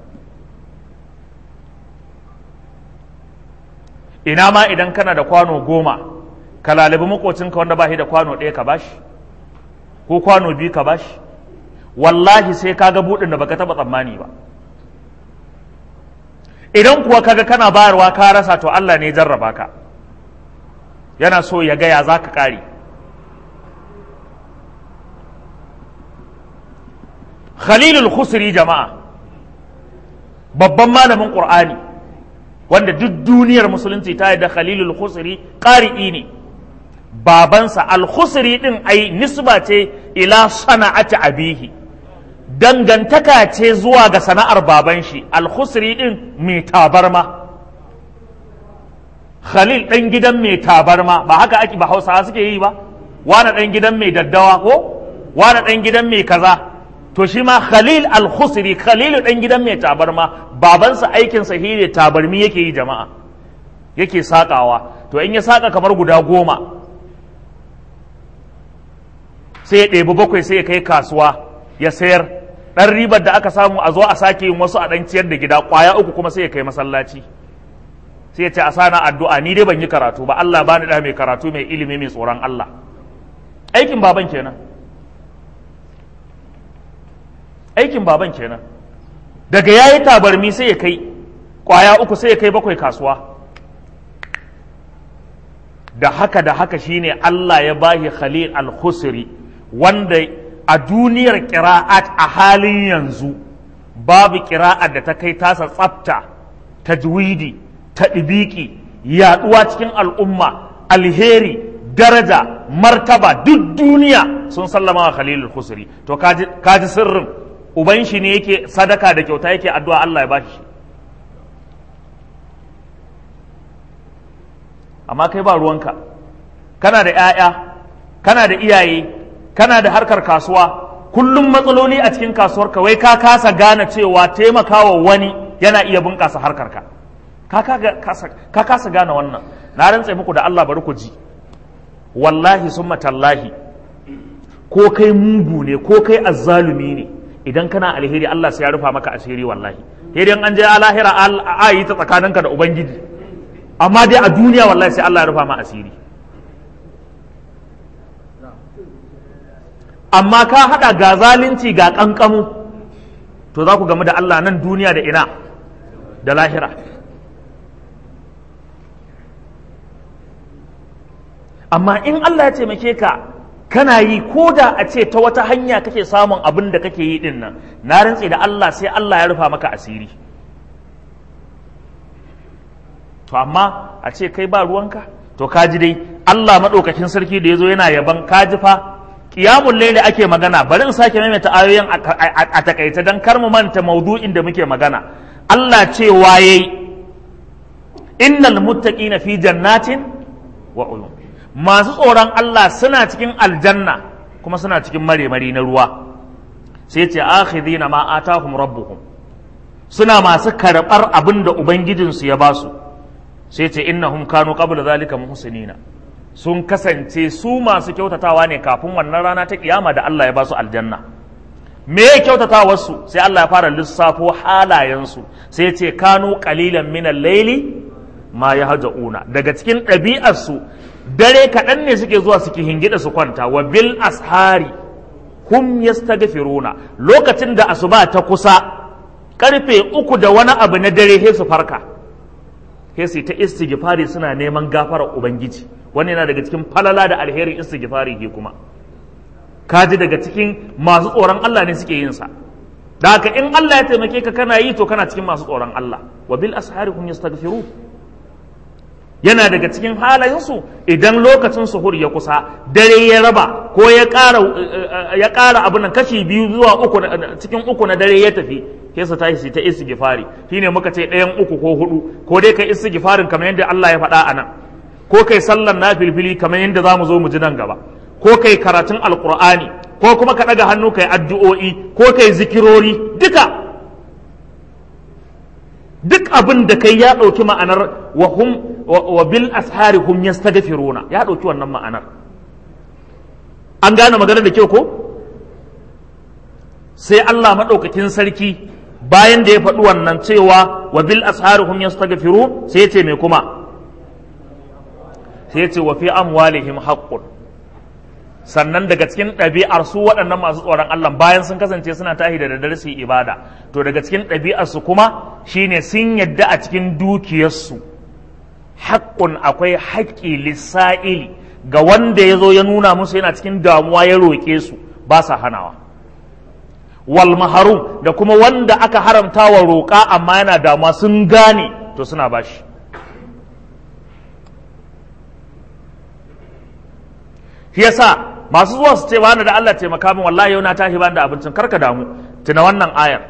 A: Ina ma idan kana da kwano 10, ka lalabi makwacinka wanda ba shi da kwano 1 ka bashi, ko kwano 2 ka bashi. Wallahi sai kaga buɗin da baka taɓa tsammani ba. Idan kuwa kaga kana bayarwa ka rasa, to Allah ne jarraba ka. yana so ya gaya za ka ƙare. Khalilul Khusri jama'a babban malamin Qur'ani wanda duk duniyar musulunci ta da Khalilul Khusri ƙari'i ne. Babansa Al-Khusri din ai nisba ce ila sana'ati abihi, dangantaka ce zuwa ga sana'ar baban shi. Al-Khusri din mai tabarma, Khalil ɗan gidan mai tabarma, ba haka ake ba Hausawa suke yi ba, wani ɗan gidan mai daddawa ko wani ɗan gidan mai kaza, to shi ma Khalil Al-Khusri, Khalilu ɗan gidan mai tabarma, babansa aikinsa shi ne tabarmi yake yi jama'a, yake saƙawa. To in ya saƙa kamar guda 10 sai ya ɗebi 7 sai ya kai kasuwa ya sayar, ɗan ribar da aka samu a zo a sake yin wasu a ɗan ciyar da gida, ƙwaya 3 kuma sai ya kai masallaci, sai ya ce a sana addu'a, ni dai ban yi karatu ba, Allah bani da mai karatu mai ilimi mai tsoron Allah. Aikin baban kenan, aikin baban kenan. Daga yayi tabarmi sai ya kai ƙwaya 3 sai ya kai 7 kasuwa. Da haka shine Allah ya bahi Khalil Al-Khusri, wanda a duniyar ƙira'at a halin yanzu babu ƙira'at da ta kai tasa tsafta, tajwidi, taɗibiki, yaɗuwa cikin al'umma, alheri, daraja, martaba, duk duniya sun sallama wa Khalil Al-Khusri. To kaji sirrin, uban shi ne yake sadaka da kyauta yake addu'a Allah ya bashi. Amma kai ba ruwanka, kana da ‘ya'ya, kana da iyaye, kana da harkar kasuwa, kullum matsaloli a cikin kasuwarka, wai ka kasa gane cewa taimakawa wani yana iya bunƙasa harkarka. Ka kasa gane wannan. Na rantse muku da Allah, bari ku ji, wallahi summa tallahi, ko kai mugu ne ko kai azzalumi ne, idan kana alheri Allah sai ya rufa maka asiri wallahi. Idan an je a lahira a yi ta tsakaninka da Ubangiji, amma dai a duniya wallahi sai Allah ya rufa ma asiri. Amma ka haɗa ga zalunci ga ƙanƙamu, to za ku gamu da Allah nan duniya da ina da lahira. Amma in Allah ya taimake ka kana yi, ko da a ce ta wata hanya kake samun abin da kake yi din nan, na rantse da Allah sai Allah ya rufa maka asiri. To amma a ce kai ba ruwanka, to kaji dai Allah maɗaukakin sarki da ya zo yana yaban, kaji fa qiyamul layli ake magana. Bari in sake maimaita ayoyin a takaice dan kar mu manta maudu'in da muke magana. Allah ce waye innal muttaqina fi jannatin wa uyun, masu tsoron Allah suna cikin aljanna kuma suna cikin maremari na ruwa. Sai ce akhidina ma atahum rabbuhum, suna masu karɓar abin da ubangijinsu ya basu. Sai ce innahum kanu qabla zalika muhsinina, sun kasance su masu kyautatawa ne kafin wannan rana ta kiyama da Allah ya basu aljanna. Me ya kyautatawa su? Sai Allah ya fara lissafo halayensu, sai ce kanu qalilan minal layli ma yahjauna, daga cikin ɗabi'arsu dare kaɗan ne suke zuwa suke hingida su kwanta. Wa bil ashari hum yastaghfiruna, lokacin da asuba ta kusa karfe 3 da wani abu na dare sai su farka, sai su ta istighfari suna neman gafarar ubangiji. Wannan yana daga cikin falala da alherin istighfari ke kuma kaji daga cikin masu tsoron Allah ne suke yin sa. Da haka in Allah ya taimake ka kana yi, to kana cikin masu tsoron Allah. Wa bil ashari hum yastaghfiru, yana daga cikin halayensu idan lokacin suhur ya kusa, dare ya raba ko ya ƙara abin nan kashi 2 zuwa 3 cikin 3 na dare ya tafi, sai su tashi ta istighfari. Shine muka ce 1, 3 ko 4, ko dai kai istighfarin kamar yadda Allah ya faɗa anan, ko kai sallar nafilfili kamar yadda za mu zo mu ji nan gaba, ko kai karatun alqur'ani, ko kuma ka ɗaga hannu kai addu'o'i, ko kai zikirori, duk abin da kai ya ɗauki ma'anar wa bil ashari hum yastaghfiruna, ya ɗauki wannan ma'anar. An gane maganar da kyau ko? Sai Allah maɗaukakin sarki bayan da ya faɗi wannan cewa wa bil ashari hum yastaghfirun, sai ya ce me kuma? Sai ya ce wa fi amwalihim haqqun, sannan daga cikin ɗabi'ar su waɗannan masu tsoron Allah bayan sun kasance suna tahi da daddare su yi ibada, to daga cikin ɗabi'ar su kuma shine sun yadda a cikin dukiyarsu haqqun akwai haƙƙi lissa'ili ga wanda ya zo ya nuna musu yana cikin damuwa ya roƙe su ba sa hanawa, wal maharum da kuma wanda aka haramta wa roƙa amma yana damuwa sun gane to suna bashi. Shi yasa masu zuwa su ce wani da Allah taimaka min wallahi yau na tashi ban da abincin, karka damu, tuna wannan ayar.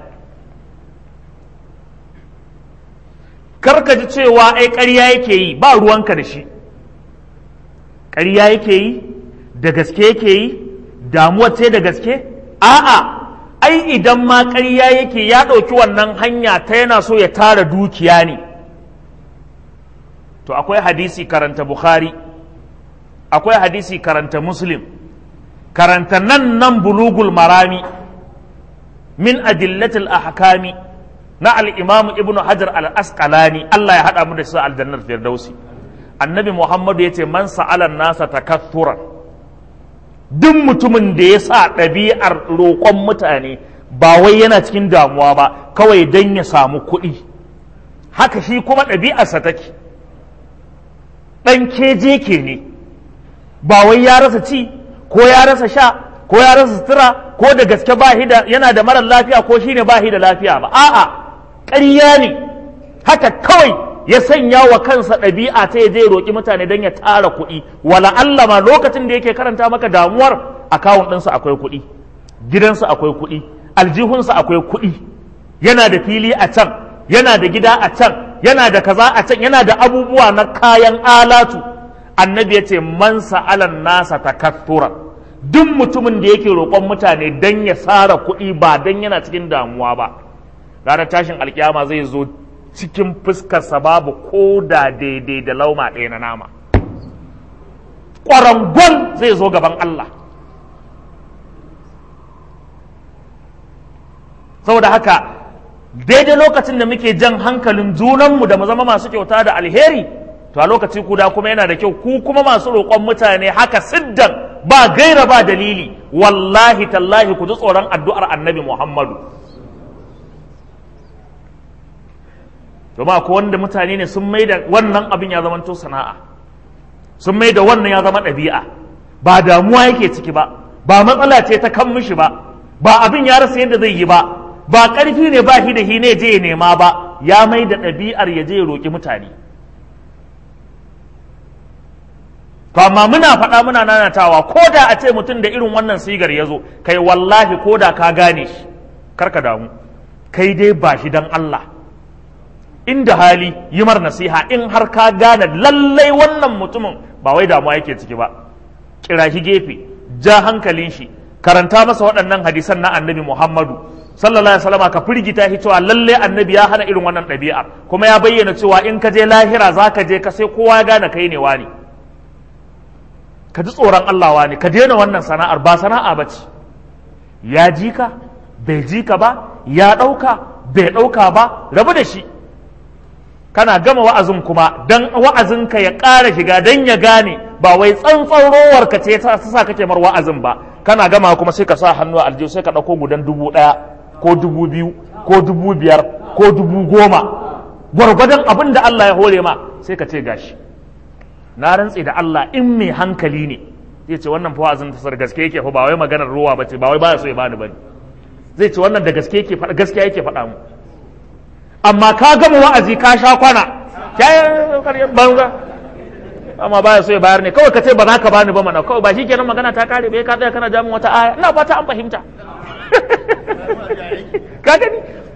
A: Karka ji cewa ai ƙarya yake yi, ba ruwanka da shi. Ƙarya yake yi, da gaske yake yi, damuwa ce da gaske? A'a, ai idan ma ƙarya yake ya ɗauki wannan hanya ta yana so ya tara dukiya ne. To akwai hadisi karanta Bukhari, akwai hadisi karanta Muslim, karanta nan bulugul marami min adillatil ahkami na al-Imam Ibn Hajar al-Asqalani, Allah ya haɗa mu da shi aljannar Firdausi. Annabi Muhammadu ya ce man sa'ala nasa takathuran, duk mutumin da ya sa ɗabi'ar roƙon mutane ba wai yana cikin damuwa ba kawai don ya samu kuɗi, haka shi kuma ɗabi'arsa take, ɗan keje ne, ba wai ya rasa ci ko ya rasa sha ko ya rasa sutura ko da gaske yana da marar lafiya ko shine ba shi da lafiya ba, a'a ƙarya ne, haka kawai ya sanya wa kansa ɗabi'a ta ya je roƙi mutane don ya tara kuɗi. Wala Allah ma lokacin da yake karanta maka damuwar, akawun ɗinsa akwai kuɗi, gidansa akwai kuɗi, aljihunsa akwai kuɗi, yana da fili a can, yana da gida a can, yana da kaza a can, yana da abubuwa na kayan alatu. Annabi ya ce man sa'alan nasa takattura, duk mutumin da yake roƙon mutane don ya tsara kuɗi ba don yana cikin damuwa ba, ranar tashin alkiyama zai zo cikin fuskarsa babu ko da daidai da lauma ɗaya na nama, ƙwarangon zai zo gaban Allah. Saboda haka daidai lokacin da muke jan hankalin junanmu da mu zama masu kyauta da alheri, to a lokaci guda kuma yana da kyau ku kuma masu roƙon mutane haka siddan ba gaira ba dalili, wallahi tallahi ku ji tsoron addu'ar Annabi Muhammadu. Domin ko wanda mutane ne sun mai da wannan abin ya zama to sana'a, sun mai da wannan ya zama ɗabi'a, ba damuwa yake ciki ba, ba matsala ce ta kan mishi ba, ba abin ya rasa yadda zai yi ba, ba ƙarfi ne ba shi da shi ne je ya nema ba, ya mai da ɗabi'ar ya je ya roƙi mutane. To amma muna faɗa muna nanatawa, ko da a ce mutum da irin wannan sigar ya zo, kai wallahi ko da ka gane shi, karka damu, kai dai ba shi don Allah. Inda hali yi mar nasiha in har ka gane lallai wannan mutumin ba wai damuwa yake ciki ba, kira shi gefe, ja hankalin shi, karanta masa waɗannan hadisan na Annabi Muhammadu sallallahu alaihi wasallam, ka firgita shi cewa lallai Annabi ya hana irin wannan ɗabi'a, kuma ya bayyana cewa in ka je lahira za ka je ka sai kowa ya gane kai ne wani. Ka ji tsoron Allah wani, ka daina wannan sana'ar, ba sana'a ba ce. Ya ji ka bai ji ka ba, ya ɗauka bai ɗauka ba, rabu da shi. Kana gama wa'azin kuma don wa'azinka ya ƙara shiga don ya gane ba wai tsantsan rowarka ce ta sa kake mar wa'azin ba, kana gama kuma sai ka sa hannu a aljihu sai ka ɗauko gudan 1,000 ko 2,000 ko 5,000 ko 10,000 gwargwadon abin da Allah ya hore ma, sai ka ce gashi. Na rantse da Allah in mai hankali ne zai ce wannan fa wa'azin tasar gaske yake fa, ba wai maganar ruwa ba ce, ba wai baya so ya bani bane, zai ce wannan da gaske yake faɗa, gaskiya yake faɗa mu. Amma ka gama wa'azi ka sha kwana kayan banza, amma baya so ya bayar ne, kawai ka ce ba za ka bani ba mana, kawai ba shi kenan magana ta kare bai, ka tsaya kana jamin wata aya, ina fata an fahimta. Ka gani?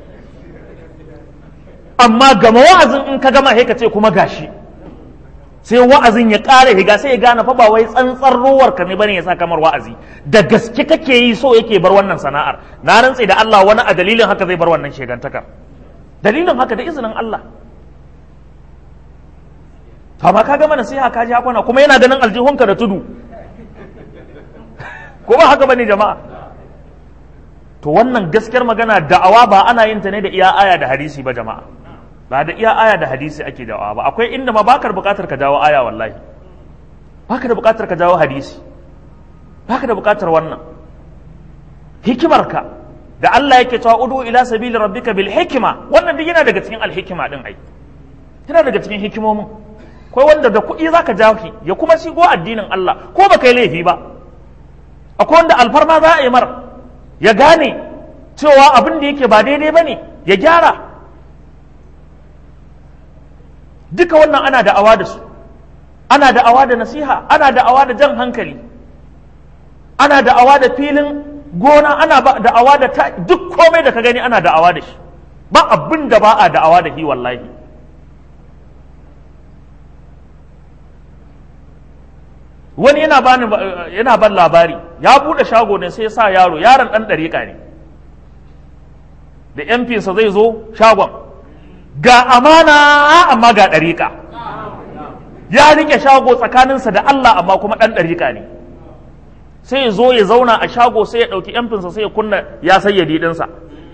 A: Amma gama wa'azin in ka gama sai ka ce kuma gashi, sai wa'azin ya ƙara higa, sai ya gane fa ba wai tsantsar ruwar ka ne bane ya sa kamar wa'azi, da gaske kake yi so yake bar wannan sana'ar. Na rantse da Allah wani a dalilin haka zai bar wannan shegantakar, dalilin haka da izinin Allah. Amma ka gama nasiha ka ji hakwana kuma yana ganin aljihunka da tudu, ko ba haka bane jama'a? To wannan gaskiyar magana, da'awa ba ana yin ta ne da iya aya da hadisi ba jama'a, ba da iya aya da hadisi ake da'awa ba. Akwai inda ma baka da bukatar ka jawo aya, wallahi baka da bukatar ka jawo hadisi, baka da bukatar wannan. Hikimarka da Allah yake cewa udu ila sabili rabbika bil hikma, wannan duk yana daga cikin alhikima din, ai yana daga cikin hikimomin. akwai wanda da kuɗi zaka ja shi ya kuma shigo addinin Allah ko baka yi laifi ba, akwai wanda alfarma za a yi mar ya gane cewa abin da yake ba daidai ba ne ya gyara. Duka wannan ana da'awa da su, ana da'awa da nasiha, ana da'awa da jan hankali, ana da'awa da filin gona, ana da'awa da duk komai da ka gani ana da'awa da shi, ba abin da ba a da'awa da shi wallahi. Wani yana ban labari, ya bude shago ne sai ya sa yaron ɗan ɗariƙa ne, da MP-sa zai zo shagon ga amana amma ga ɗariƙa, ya rike shago tsakaninsa da Allah amma kuma ɗan ɗariƙa ne. Sai ya zo ya zauna a shago sai ya ɗauki MP-sa sai ya kunna ya sayyadi ɗinsa.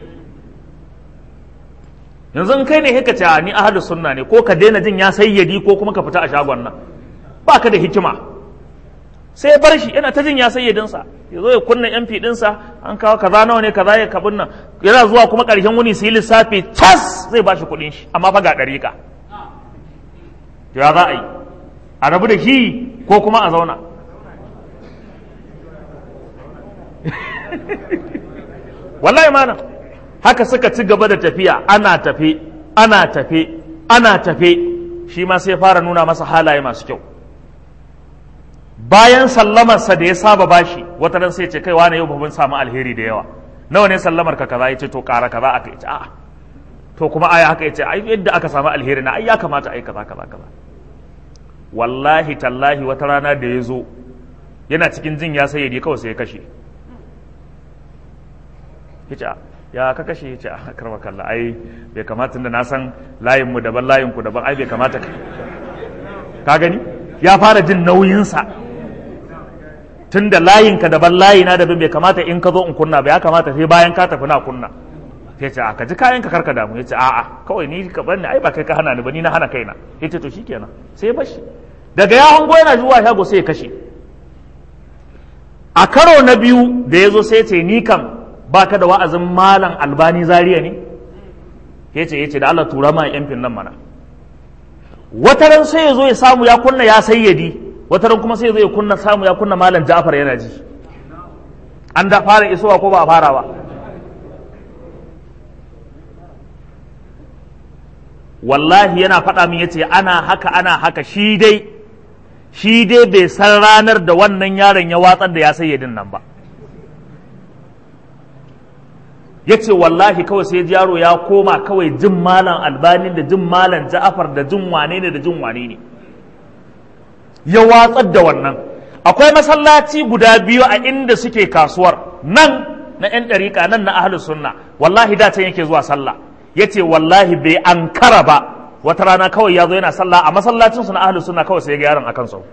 A: Yanzu in kai ne haka ce ni ahlus sunna ne, ko ka daina jin ya sayyadi ko kuma ka fita a shagon nan, ba ka da hikima. Sai ya bar shi yana ta jin ya sayyadinsa, ya zo ya kunna MP ɗinsa, an kawo kaza nawa ne kaza ya kabin nan, yana zuwa kuma ƙarshen wuni su yi lissafi cas zai ba shi kuɗin shi, amma fa ga ɗariƙa. To ya za a yi, a rabu da shi ko kuma a zauna? Wallahi mana haka suka ci gaba da tafiya, ana tafe ana tafe ana tafe, shi ma sai fara nuna masa halaye masu kyau. Bayan sallamarsa da ya saba bashi, wata ran sai ce kai wane yau babban samu alheri da yawa, nawa ne sallamar ka kaza, yace to ƙara kaza aka yace a'a to kuma aya haka yace ai yadda aka samu alheri na ai ya kamata ai kaza kaza kaza. Wallahi tallahi wata rana da ya zo yana cikin jin ya sayyade kawai sai ya kashe. Yace ya ka kashe? Yace a karma kalla ai bai kamata, da na san layin mu daban layin ku daban, ai bai kamata ka gani ya fara jin nauyinsa. Tun da layinka daban layina daban, bai kamata in ka zo in kunna ba, ya kamata sai bayan ka tafi na kunna. Ya ce ka ji kayanka karka damu. Ya ce a'a kawai ni ka bar ni, ai ba kai ka hana ni ba, ni na hana kaina. Ya ce to shikenan sai ya bashi. Daga ya hango yana zuwa shago sai ya kashe. A karo na biyu da ya zo sai ya ce ni kam baka da wa'azin malam Albani Zaria ne? Ya ce da Allah tura ma yan fin nan mana. Wataran sai ya zo ya samu ya kunna ya sayyadi, wataran kuma sai ya zo ya kunna samu ya kunna malam Ja'far yana ji. An da fara isowa ko ba a fara ba? Wallahi yana faɗa min yace ana haka shi dai bai san ranar da wannan yaron ya watsar da ya sayyadin nan ba. Yace wallahi kawai sai yaro ya koma kawai jin malam Albani da jin malam Ja'far da jin wane ne da jin wane ne, ya watsar da wannan. Akwai masallaci guda biyu a inda suke kasuwar, nan na 'yan ɗariƙa, nan na ahlus sunna. Wallahi da can yake zuwa sallah. Yace wallahi bai ankara ba, wata rana kawai ya zo yana sallah a masallacin su na ahlus sunna, kawai sai ga yaron akan sau.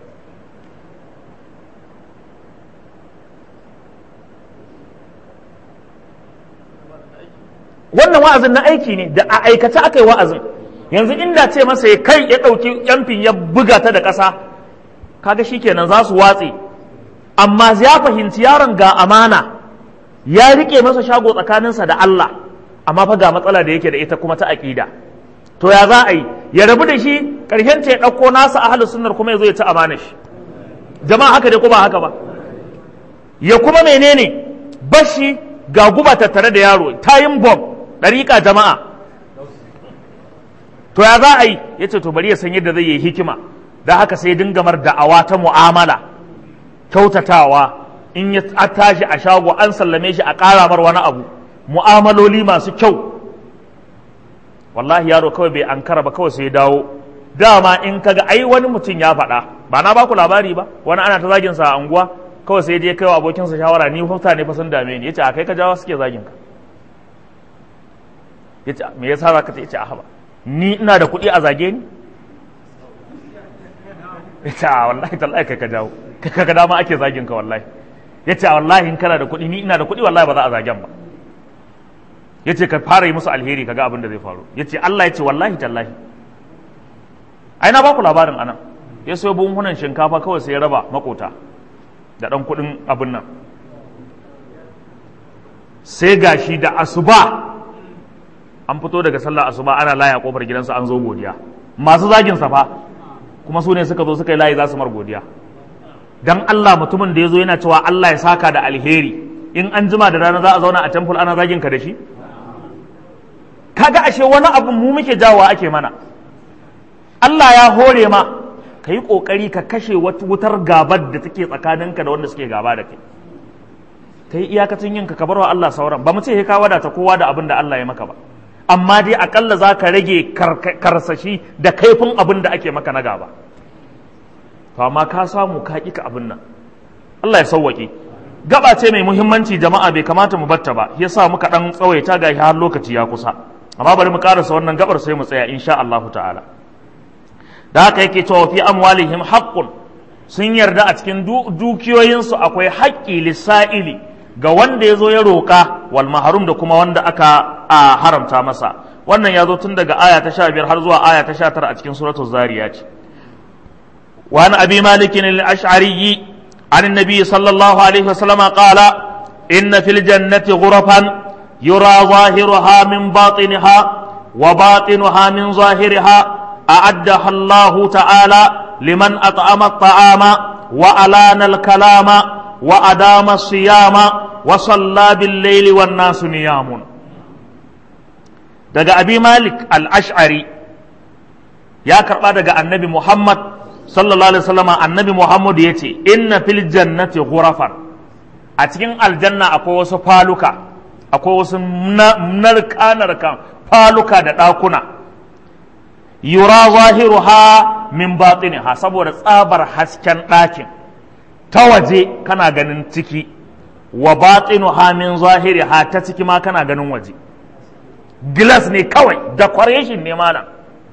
A: Wannan wa'azin na aiki ne, da a aikace aka yi wa'azin. Yanzu inda ce masa ya kai ya ɗauki yamfin ya buga ta da ƙasa, kaga shikenan za su watse. Amma ya fahimci yaron ga amana, ya rike masa shago tsakaninsa da Allah, amma fa ga matsala da yake da ita kuma ta aƙida. To ya za a yi, ya rabu da shi ƙarshen ta ya ɗauko nasa ahlus sunnar kuma ya zo ya ci amana shi. Jama'a haka dai ko ba haka ba? Ya kuma menene bashi ga guba tattare da yaro, tayin bomb ɗariƙa jama'a. To ya za a yi, ya ce to bari ya san yadda zai yi hikima, da haka sai dingamar da'awa ta mu'amala, kyautatawa, in ya tashi a shago an sallame shi a ƙara mar wani abu, mu'amaloli masu kyau. Wallahi yaro kawai bai ankara ba, kawai sai ya dawo. Dama in kaga ai wani mutum ya faɗa, ba na baku labari ba, wani ana ta zagin sa a unguwa, kawai sai je kai wa abokinsa shawara, ni mutane fa sun dame ni. Yace a kai ka jawo suke zagin ka. Yace me yasa zaka ce? Yace a haba, ni ina da kuɗi a zage ni? Yace a wallahi tallahi kai ka jawo, kai kaga dama ake zagin ka wallahi. Yace a wallahi in kana da kuɗi, ni ina da kuɗi wallahi ba za a zagen ba. Yace ka fara yi musu alheri kaga abin da zai faru. Yace Allah yace wallahi tallahi. Ai na baku labarin anan. Ya sayo buhunan shinkafa kawai sai ya raba makota da ɗan kuɗin abin nan. Sai gashi da asuba an fito daga sallar asuba ana laya kofar gidansa an zo godiya. Masu zagin sa fa kuma su ne suka zo suka yi layi za su mar godiya. Dan Allah mutumin da ya zo yana cewa Allah ya saka da alheri, in an jima da rana za a zauna a temple ana zagin ka da shi? Kaga ashe wani abu mu muke jawowa ake mana. Allah ya hore ma, ka yi ƙoƙari ka kashe wutar gabar da take tsakaninka da wanda suke gaba da kai. Ka yi iyakacin yinka ka barwa Allah sauran, ba mu ce ka wadata kowa da abin da Allah ya maka ba. Amma dai akalla za ka rage karsashi da kaifin abin da ake maka na gaba. To amma ka samu ka ƙi ka abin nan. Allah ya sauwaƙe. Gaba ce mai muhimmanci jama'a, bai kamata mu batta ba, yasa muka ɗan tsawaita ga har lokaci ya kusa. Amma bari mu karasa wannan gabar sai mu tsaya insha Allah ta'ala. Da haka yake cewa fi amwalihim haqqun, sun yarda a cikin dukiyoyinsu akwai haƙƙi lissa'ili ga wanda ya zo ya roƙa, wal maharum da kuma wanda aka haramta masa. Wannan ya zo tun daga aya ta 15 har zuwa aya ta 19 a cikin suratul zariyat. Wa an abi malik al-ash'ari an annabi sallallahu alaihi wasallam qala inna fil jannati ghurafan yura zahiruha min batiniha wa batinuha min zahiriha أعدها الله تعالى لمن أطعم الطعام وألان الكلام وأدام الصيام وصلى بالليل والناس نيام. daga abi malik al-ash'ari ya karba daga annabi muhammad sallallahu alaihi wasallam. Annabi muhammad yace inna fil jannati ghurafan, a cikin aljanna akwai wasu faluka, akwai wasu narkan faluka da ɗakuna. Yura zahiruha min batiniha, saboda tsabar hasken ɗakin ta waje kana ganin ciki, wa batinuha min zahiriha, ta ciki ma kana ganin waje. Glass ne kawai, decoration ne malam.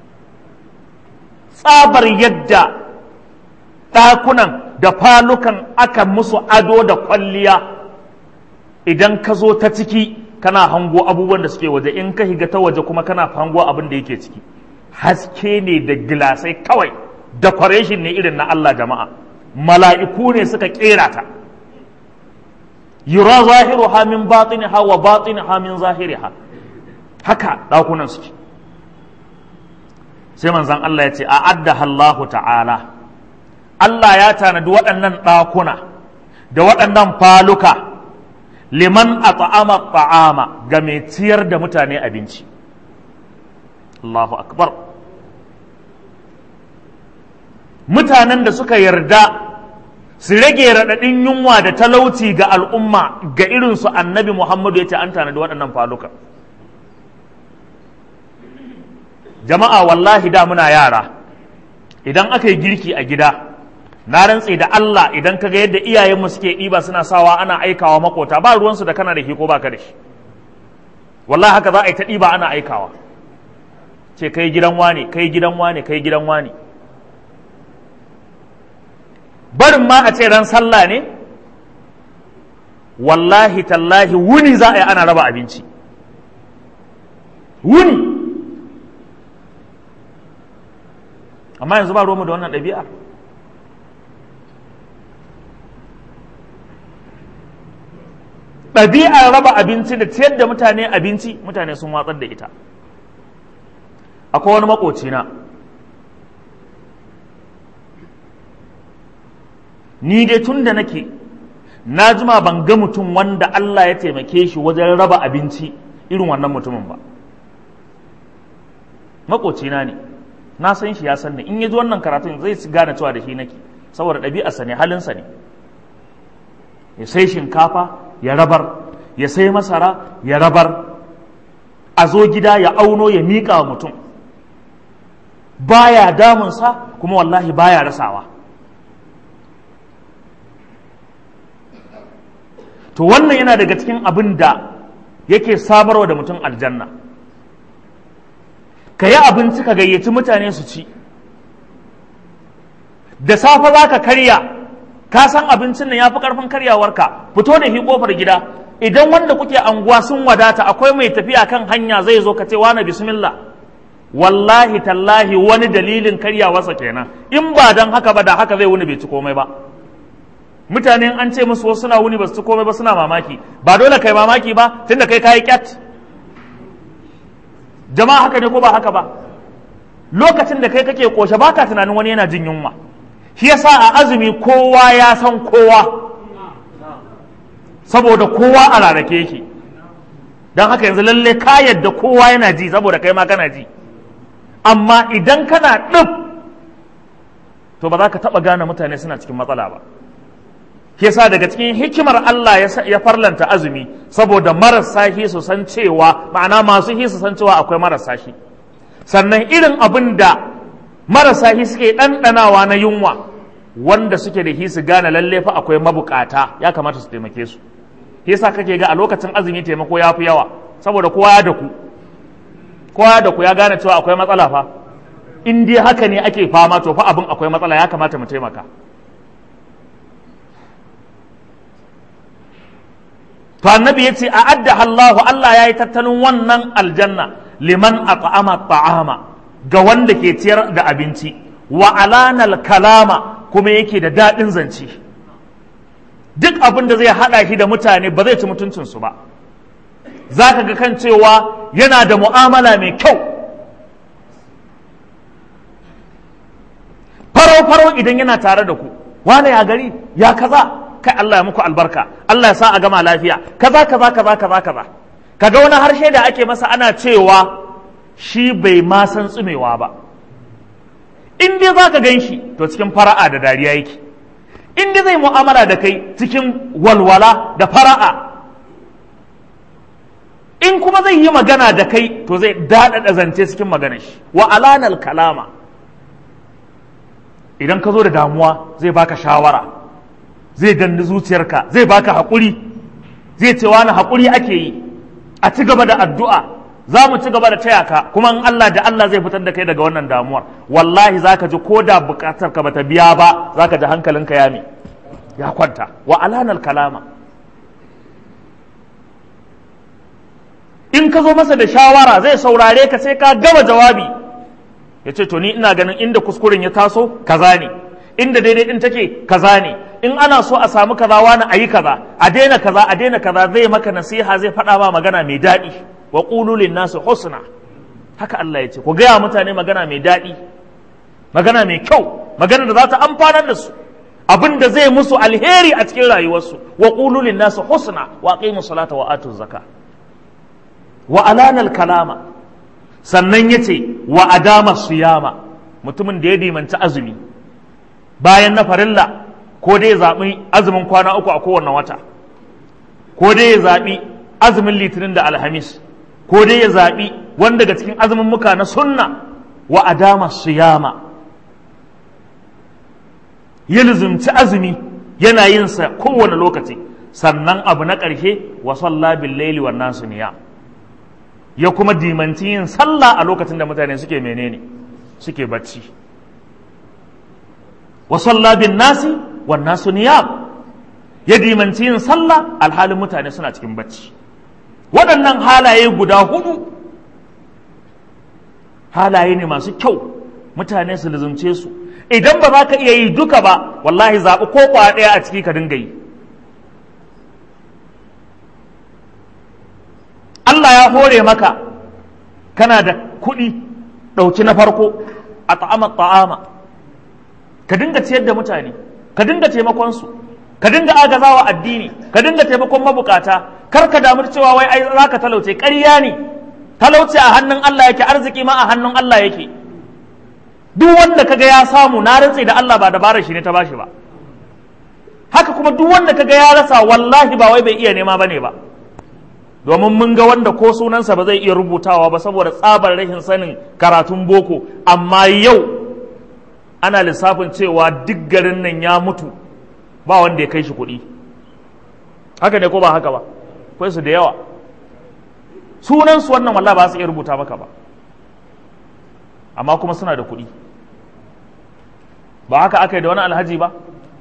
A: Tsabar yadda ɗakunan da falukan aka musu ado da kwalliya, idan ka zo ta ciki kana hango abubuwan da suke waje, in ka higa ta waje kuma kana hango abin da yake ciki. Haske ne da gilasai kawai, decoration ne irin na Allah jama'a, mala'iku ne suka kera ta. Yura zahiruha min batiniha wa batiniha min zahiriha, haka ɗakunan suke. Sai manzan Allah ya ce a'addaha Allahu ta'ala, Allah ya tanadi waɗannan ɗakuna da waɗannan faluka liman at'ama ta'ama, ga mai ciyar da mutane abinci. Allahu akbar. Mutanen da suka yarda su rage raɗaɗin yunwa da talauci ga al'umma, ga irinsu annabi Muhammadu ya ce an tanadi waɗannan faluka. Jama'a wallahi da muna yara, idan aka yi girki a gida, na rantse da Allah idan ka ga yadda iyayenmu suke ɗiba suna sawa ana aikawa makota, ba ruwansu da kana da shi ko baka da shi. Wallahi haka za a yi ta ɗiba ana aikawa. Ce kai gidan wane, kai gidan wane, kai gidan wane. Barin ma a ce ran sallah ne, wallahi tallahi wuni za a yi ana raba abinci. Wuni. Amma yanzu ba ruwanmu da wannan ɗabi'a. Ɗabi'ar raba abinci da ciyar da mutane abinci, mutane sun watsar da ita. Akwai wani maƙocina, ni dai tun da nake na jima ban ga mutum wanda Allah ya taimake shi wajen raba abinci irin wannan mutumin ba. Maƙocina ne, na san shi ya san ni, in ya ji wannan karatun zai gane cewa da shi nake, saboda ɗabi'arsa ne, halinsa ne. Ya sai shinkafa ya rabar, ya sai masara ya rabar, a zo gida ya auno ya miƙa wa mutum. Baya damunsa kuma wallahi baya rasawa. To wannan yana daga cikin abin da yake samarwa da mutum aljanna. Ka yi abinci ka gayyaci mutane su ci. Da safe za ka karya, ka san abincin nan ya fi ƙarfin karyawarka, fito da shi ƙofar gida. Idan wanda kuke anguwa sun wadata, akwai mai tafiya kan hanya zai zo ka ce wani bismillah. Wallahi tallahi wani dalilin karyawarsa kenan, in ba don haka ba da haka zai wuni bai ci komai ba. Mutane an ce musu wasu suna wuni ba su ci komai ba suna mamaki, ba dole kai mamaki ba tunda kai kayi kyat. Jama'a haka ne ko ba haka ba? lokacin da kai kake koshe baka tunanin wani yana jin yunwa. Shi yasa a azumi kowa ya san kowa, saboda kowa a rarrake yake. Don haka yanzu lalle ka yadda kowa yana ji saboda kai ma kana ji. Amma idan kana ɗif, to ba za ka taɓa gane mutane suna cikin matsala ba. Shi yasa daga cikin hikimar Allah ya farlanta azumi saboda marasa shi su san cewa, ma'ana masu shi su san cewa akwai marasa shi. Sannan irin abin da marasa shi suke ɗanɗanawa na yunwa, wanda suke da shi su gane lalle fa akwai mabukata, ya kamata su taimake su. Shi yasa kake ga a lokacin azumi taimako ya fi yawa, saboda kowa ya da ku ya gane cewa akwai matsala fa. In dai haka ne ake fama, to fa abin akwai matsala, ya kamata mu taimaka. To annabi ya ce a adda Allahu, Allah ya yi tattalin wannan aljanna liman at'ama ta'ama, ga wanda ke ciyar da abinci, wa alanal kalama, kuma yake da daɗin zance. Duk abin da zai haɗa shi da mutane ba zai ci mutuncinsu ba. Za ka ga kan cewa yana da mu'amala mai kyau. Faro-faro idan yana tare da ku, wane ya gari, ya kaza, kai Allah ya muku albarka, Allah ya sa a gama lafiya, kaza. Kaga wani harshe da ake masa ana cewa shi bai ma san tsumewa ba. In dai za ka gan shi, to cikin fara'a da dariya yake. In dai zai mu'amala da kai cikin walwala da fara'a. In kuma zai yi magana da kai, to zai daɗaɗa zance cikin maganar shi. Wa alanal kalama. Idan ka zo da damuwa, zai baka shawara, zai danni zuciyarka, zai baka haƙuri, zai ce wani haƙuri ake yi, a ci gaba da addu'a, za mu ci gaba da taya ka, kuma in Allah da Allah zai fitar da kai daga wannan damuwar. Wallahi za ka ji ko da buƙatar ka bata biya ba, za ka ji hankalinka ya kwanta. Wa alanal kalama. In ka zo masa da shawara, zai saurare ka sai ka gama jawabi, ya ce to ni ina ganin inda kuskuren ya taso kaza ne, inda daidai din take kaza ne, in ana so a samu kaza wani a yi kaza, a daina kaza, zai maka nasiha, zai faɗa ma magana mai daɗi. Wa qulu lin-nasi husna, haka Allah ya ce ku gaya mutane magana mai daɗi, magana mai kyau, magana da za ta amfanar da su, abin da zai musu alheri a cikin rayuwarsu. Wa qulu lin-nasi husna wa aqimus salata wa atuz zakah wa alanal kalama. Sannan ya ce wa adama siyama, mutumin da ya dimanci azumi bayan na farilla, ko dai ya zaɓi azumin kwana 3 a kowane wata, ko dai ya zaɓi azumin litinin da alhamis, ko dai ya zaɓi wanda daga cikin azumin muka na sunna. Wa adama siyama, ya lizumci azumi yana yin sa kowane lokaci. Sannan abu na ƙarshe, wa salla bil laili wan nasu niyam, ya kuma dimanci yin sallah a lokacin da mutane suke bacci. Wa salla bin nasi wan nasu niyam, ya dimanci yin sallah alhalin mutane suna cikin bacci. Waɗannan halaye guda 4 halaye ne masu kyau, mutane su lizumce su. Idan ba za ka iya yi duka ba, wallahi zaɓi ko ɗaya a ciki ka dinga yi. Allah ya hore maka, kana da kuɗi, ɗauki na farko a ta'ama, ka dinga ciyar da mutane, ka dinga taimakonsu, ka dinga agazawa addini, ka dinga taimakon mabukata. Kar ka damu cewa wai ai za ka talauce, ƙarya ne. Talauce a hannun Allah yake, arziki ma a hannun Allah yake. Duk wanda kaga ya samu, na rantse da Allah ba dabarar shi ne ta bashi ba. Haka kuma duk wanda kaga ya rasa, wallahi ba wai bai iya nema bane ba. Domin mun ga wanda ko sunansa ba zai iya rubutawa ba saboda tsabar rashin sanin karatun boko, amma yau ana lissafin cewa duk garin nan ya mutu ba wanda ya kai shi kuɗi. Haka ne ko ba haka ba? Akwai su da yawa. Sunansu wannan wallahi ba su iya rubuta maka ba, amma kuma suna da kuɗi. Ba haka aka yi da wani alhaji ba?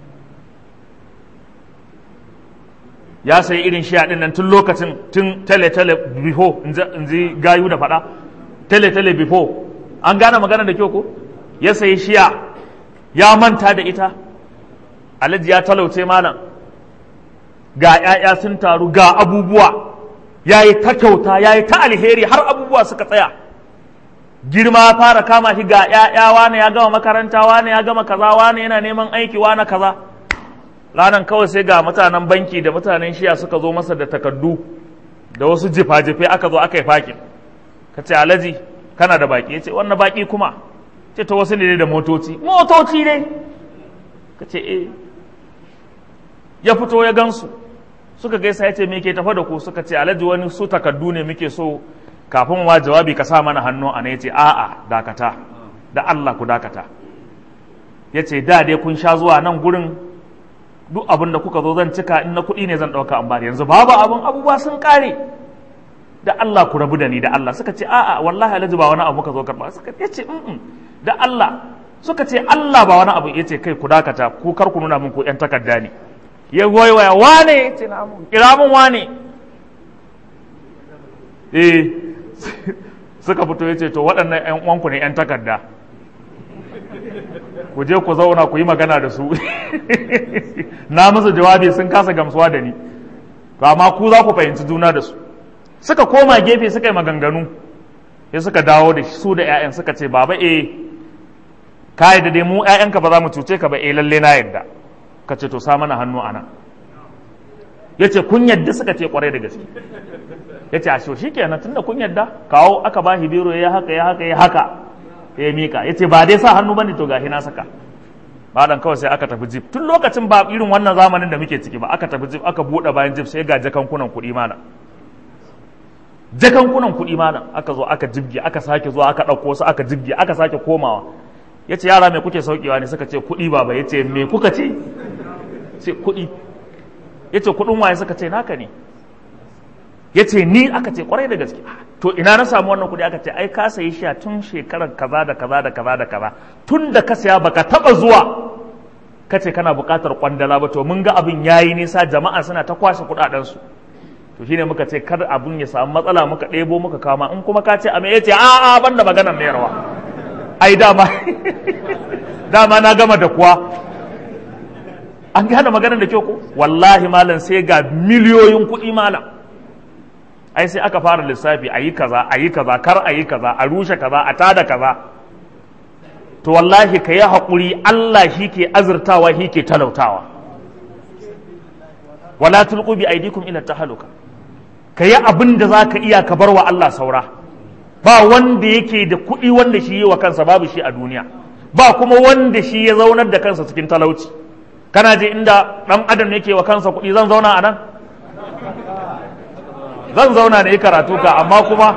A: Ya sayi irin shiya ɗin nan tun lokacin, tun tele-tele before, in ji gayu da faɗa, tele-tele before. An gane magana da kyau ko? Ya sayi shiya, ya manta da ita, alhaji ya talauce malam, ga ‘ya'ya sun taru, ga abubuwa, ya yi ta kyauta, ya yi ta alheri har abubuwa suka tsaya. girma fara kama shi ga ƴaƴa wane ya gama makaranta wane ya gama kaza wane yana neman aiki wane kaza. Ranan kawai sai ga mutanen banki da mutanen shiya suka zo masa da takardu da wasu jifa-jife aka zo aka yi fakin. Ka ce Alhaji kana da baki, ya ce wannan baki kuma, ce ta wasu ne da motoci ne. Ka ce ya fito ya gansu suka gaisa, ya ce me ke tafa da ku, suka ce Alhaji wani su takardu ne muke so kafin wa jawabi ka sa mana hannu a ya ce a'a dakata da Allah ku dakata. Ya ce da dai kun sha zuwa nan gurin duk abin da kuka zo zan cika, in na kuɗi ne zan ɗauka an bari, yanzu babu abubuwa sun ƙare, da Allah ku rabu da ni da Allah. Suka ce a'a wallahi Alhaji ba wani abu muka zo karɓa. Suka ce da Allah. Suka ce Allah ba wani abu. Ya ce kai ku dakata, ku kar ku nuna min ku ƴan takarda ne. Ya waiwaya wane, ya ce na mun kira mun wane. Suka fito, ya ce to waɗannan ƴan uwanku ne ƴan takarda, ku je ku zauna ku yi magana da su. Na musu jawabi sun kasa gamsuwa da ni, to amma ku za ku fahimci juna da su. Suka koma gefe suka yi maganganu, sai suka dawo da su da ƴaƴan suka ce baba ka yadda dai mu ƴaƴanka ba za mu cuce ka ba, lalle na yadda. Ka ce to sa mana hannu ana. Ya ce kun yadda? Suka ce kwarai da gaske. Ya ce a shi kenan tunda kun yadda kawo, aka ba shi biro ya haka ya mika. Ya ce ba dai sa hannu bane, to gashi na saka. Baɗan kawai sai aka tafi jib. Tun lokacin ba irin wannan zamanin da muke ciki ba, aka tafi jib aka buɗe bayan jib sai ga jakankunan kuɗi mana. Jakankunan kuɗi mana aka zo aka jibge, aka sake zuwa aka ɗauko su aka jibge, aka sake komawa. Ya ce yara me kuke saukewa ne? Suka ce kuɗi baba. Ya ce me kuka ce? Ce kuɗi. Ya ce kuɗin waye? Suka ce naka ne. Ya ce ni? Aka ce kwarai da gaske. To ina na samu wannan kuɗi? Aka ce ai ka sayi shi tun shekarar kaza da kaza da kaza da kaza, tun da ka saya baka taɓa zuwa ka ce kana buƙatar kwandala ba, to mun ga abin yayi nisa, jama'a suna ta kwashe kuɗaɗensu. To shine muka ce kar abin ya samu matsala, muka ɗebo muka kama, in kuma ka ce a me? Ya ce a'a ban da maganar mayarwa, ai dama na gama da kuwa. An gane maganar da kyau ko? Wallahi malam sai ga miliyoyin kuɗi malam. Ai sai aka fara lissafi, ayi kaza kar ayi kaza, a rushe kaza, a tada kaza. To wallahi ka yi haƙuri, Allah shi ke azurtawa, shi ke talautawa. Wala tulqu bi aidikum ila tahaluka. Ka yi abin da za ka iya, ka bar wa Allah saura. Ba wanda yake da kuɗi wanda shi yi wa kansa, babu shi a duniya. Ba kuma wanda shi ya zaunar da kansa cikin talauci. Kana je inda ɗan adam yake wa kansa kuɗi, zan zauna a nan? Zan zauna na yi karatu ka, amma kuma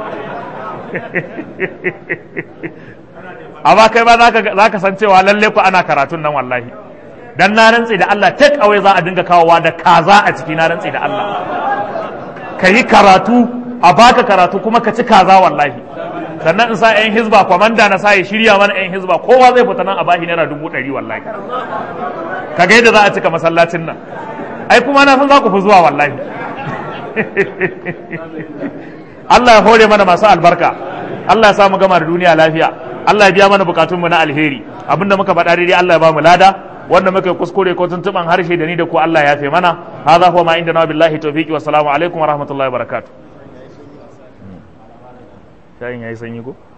A: amma kai ba za ka san cewa lalle ku ana karatun nan wallahi. Dan na rantse da Allah, take away za a dinga kawowa da kaza a ciki, na rantse da Allah. Ka yi karatu, a baka karatu kuma ka ci kaza wallahi. Sannan in sa 'yan hizba, kwamanda na sa ya shirya mana 'yan hizba, kowa zai fita nan a bashi naira 100,000 wallahi. Ka ga yadda za a cika masallacin nan. Ai kuma na san za ku fi zuwa wallahi. Allah ya hore mana masu albarka. Allah ya sa mu gama da duniya lafiya. Allah ya biya mana bukatunmu na alheri. Abinda muka faɗa daidai Allah ya ba mu lada. Wanda muka kuskure ko tuntuban harshe da ni da ku Allah ya fe mana. Hadha huwa ma indana billahi tawfiqi wa salamu alaikum wa rahmatullahi wa barakatuh. Shayin yayi sanyi ko?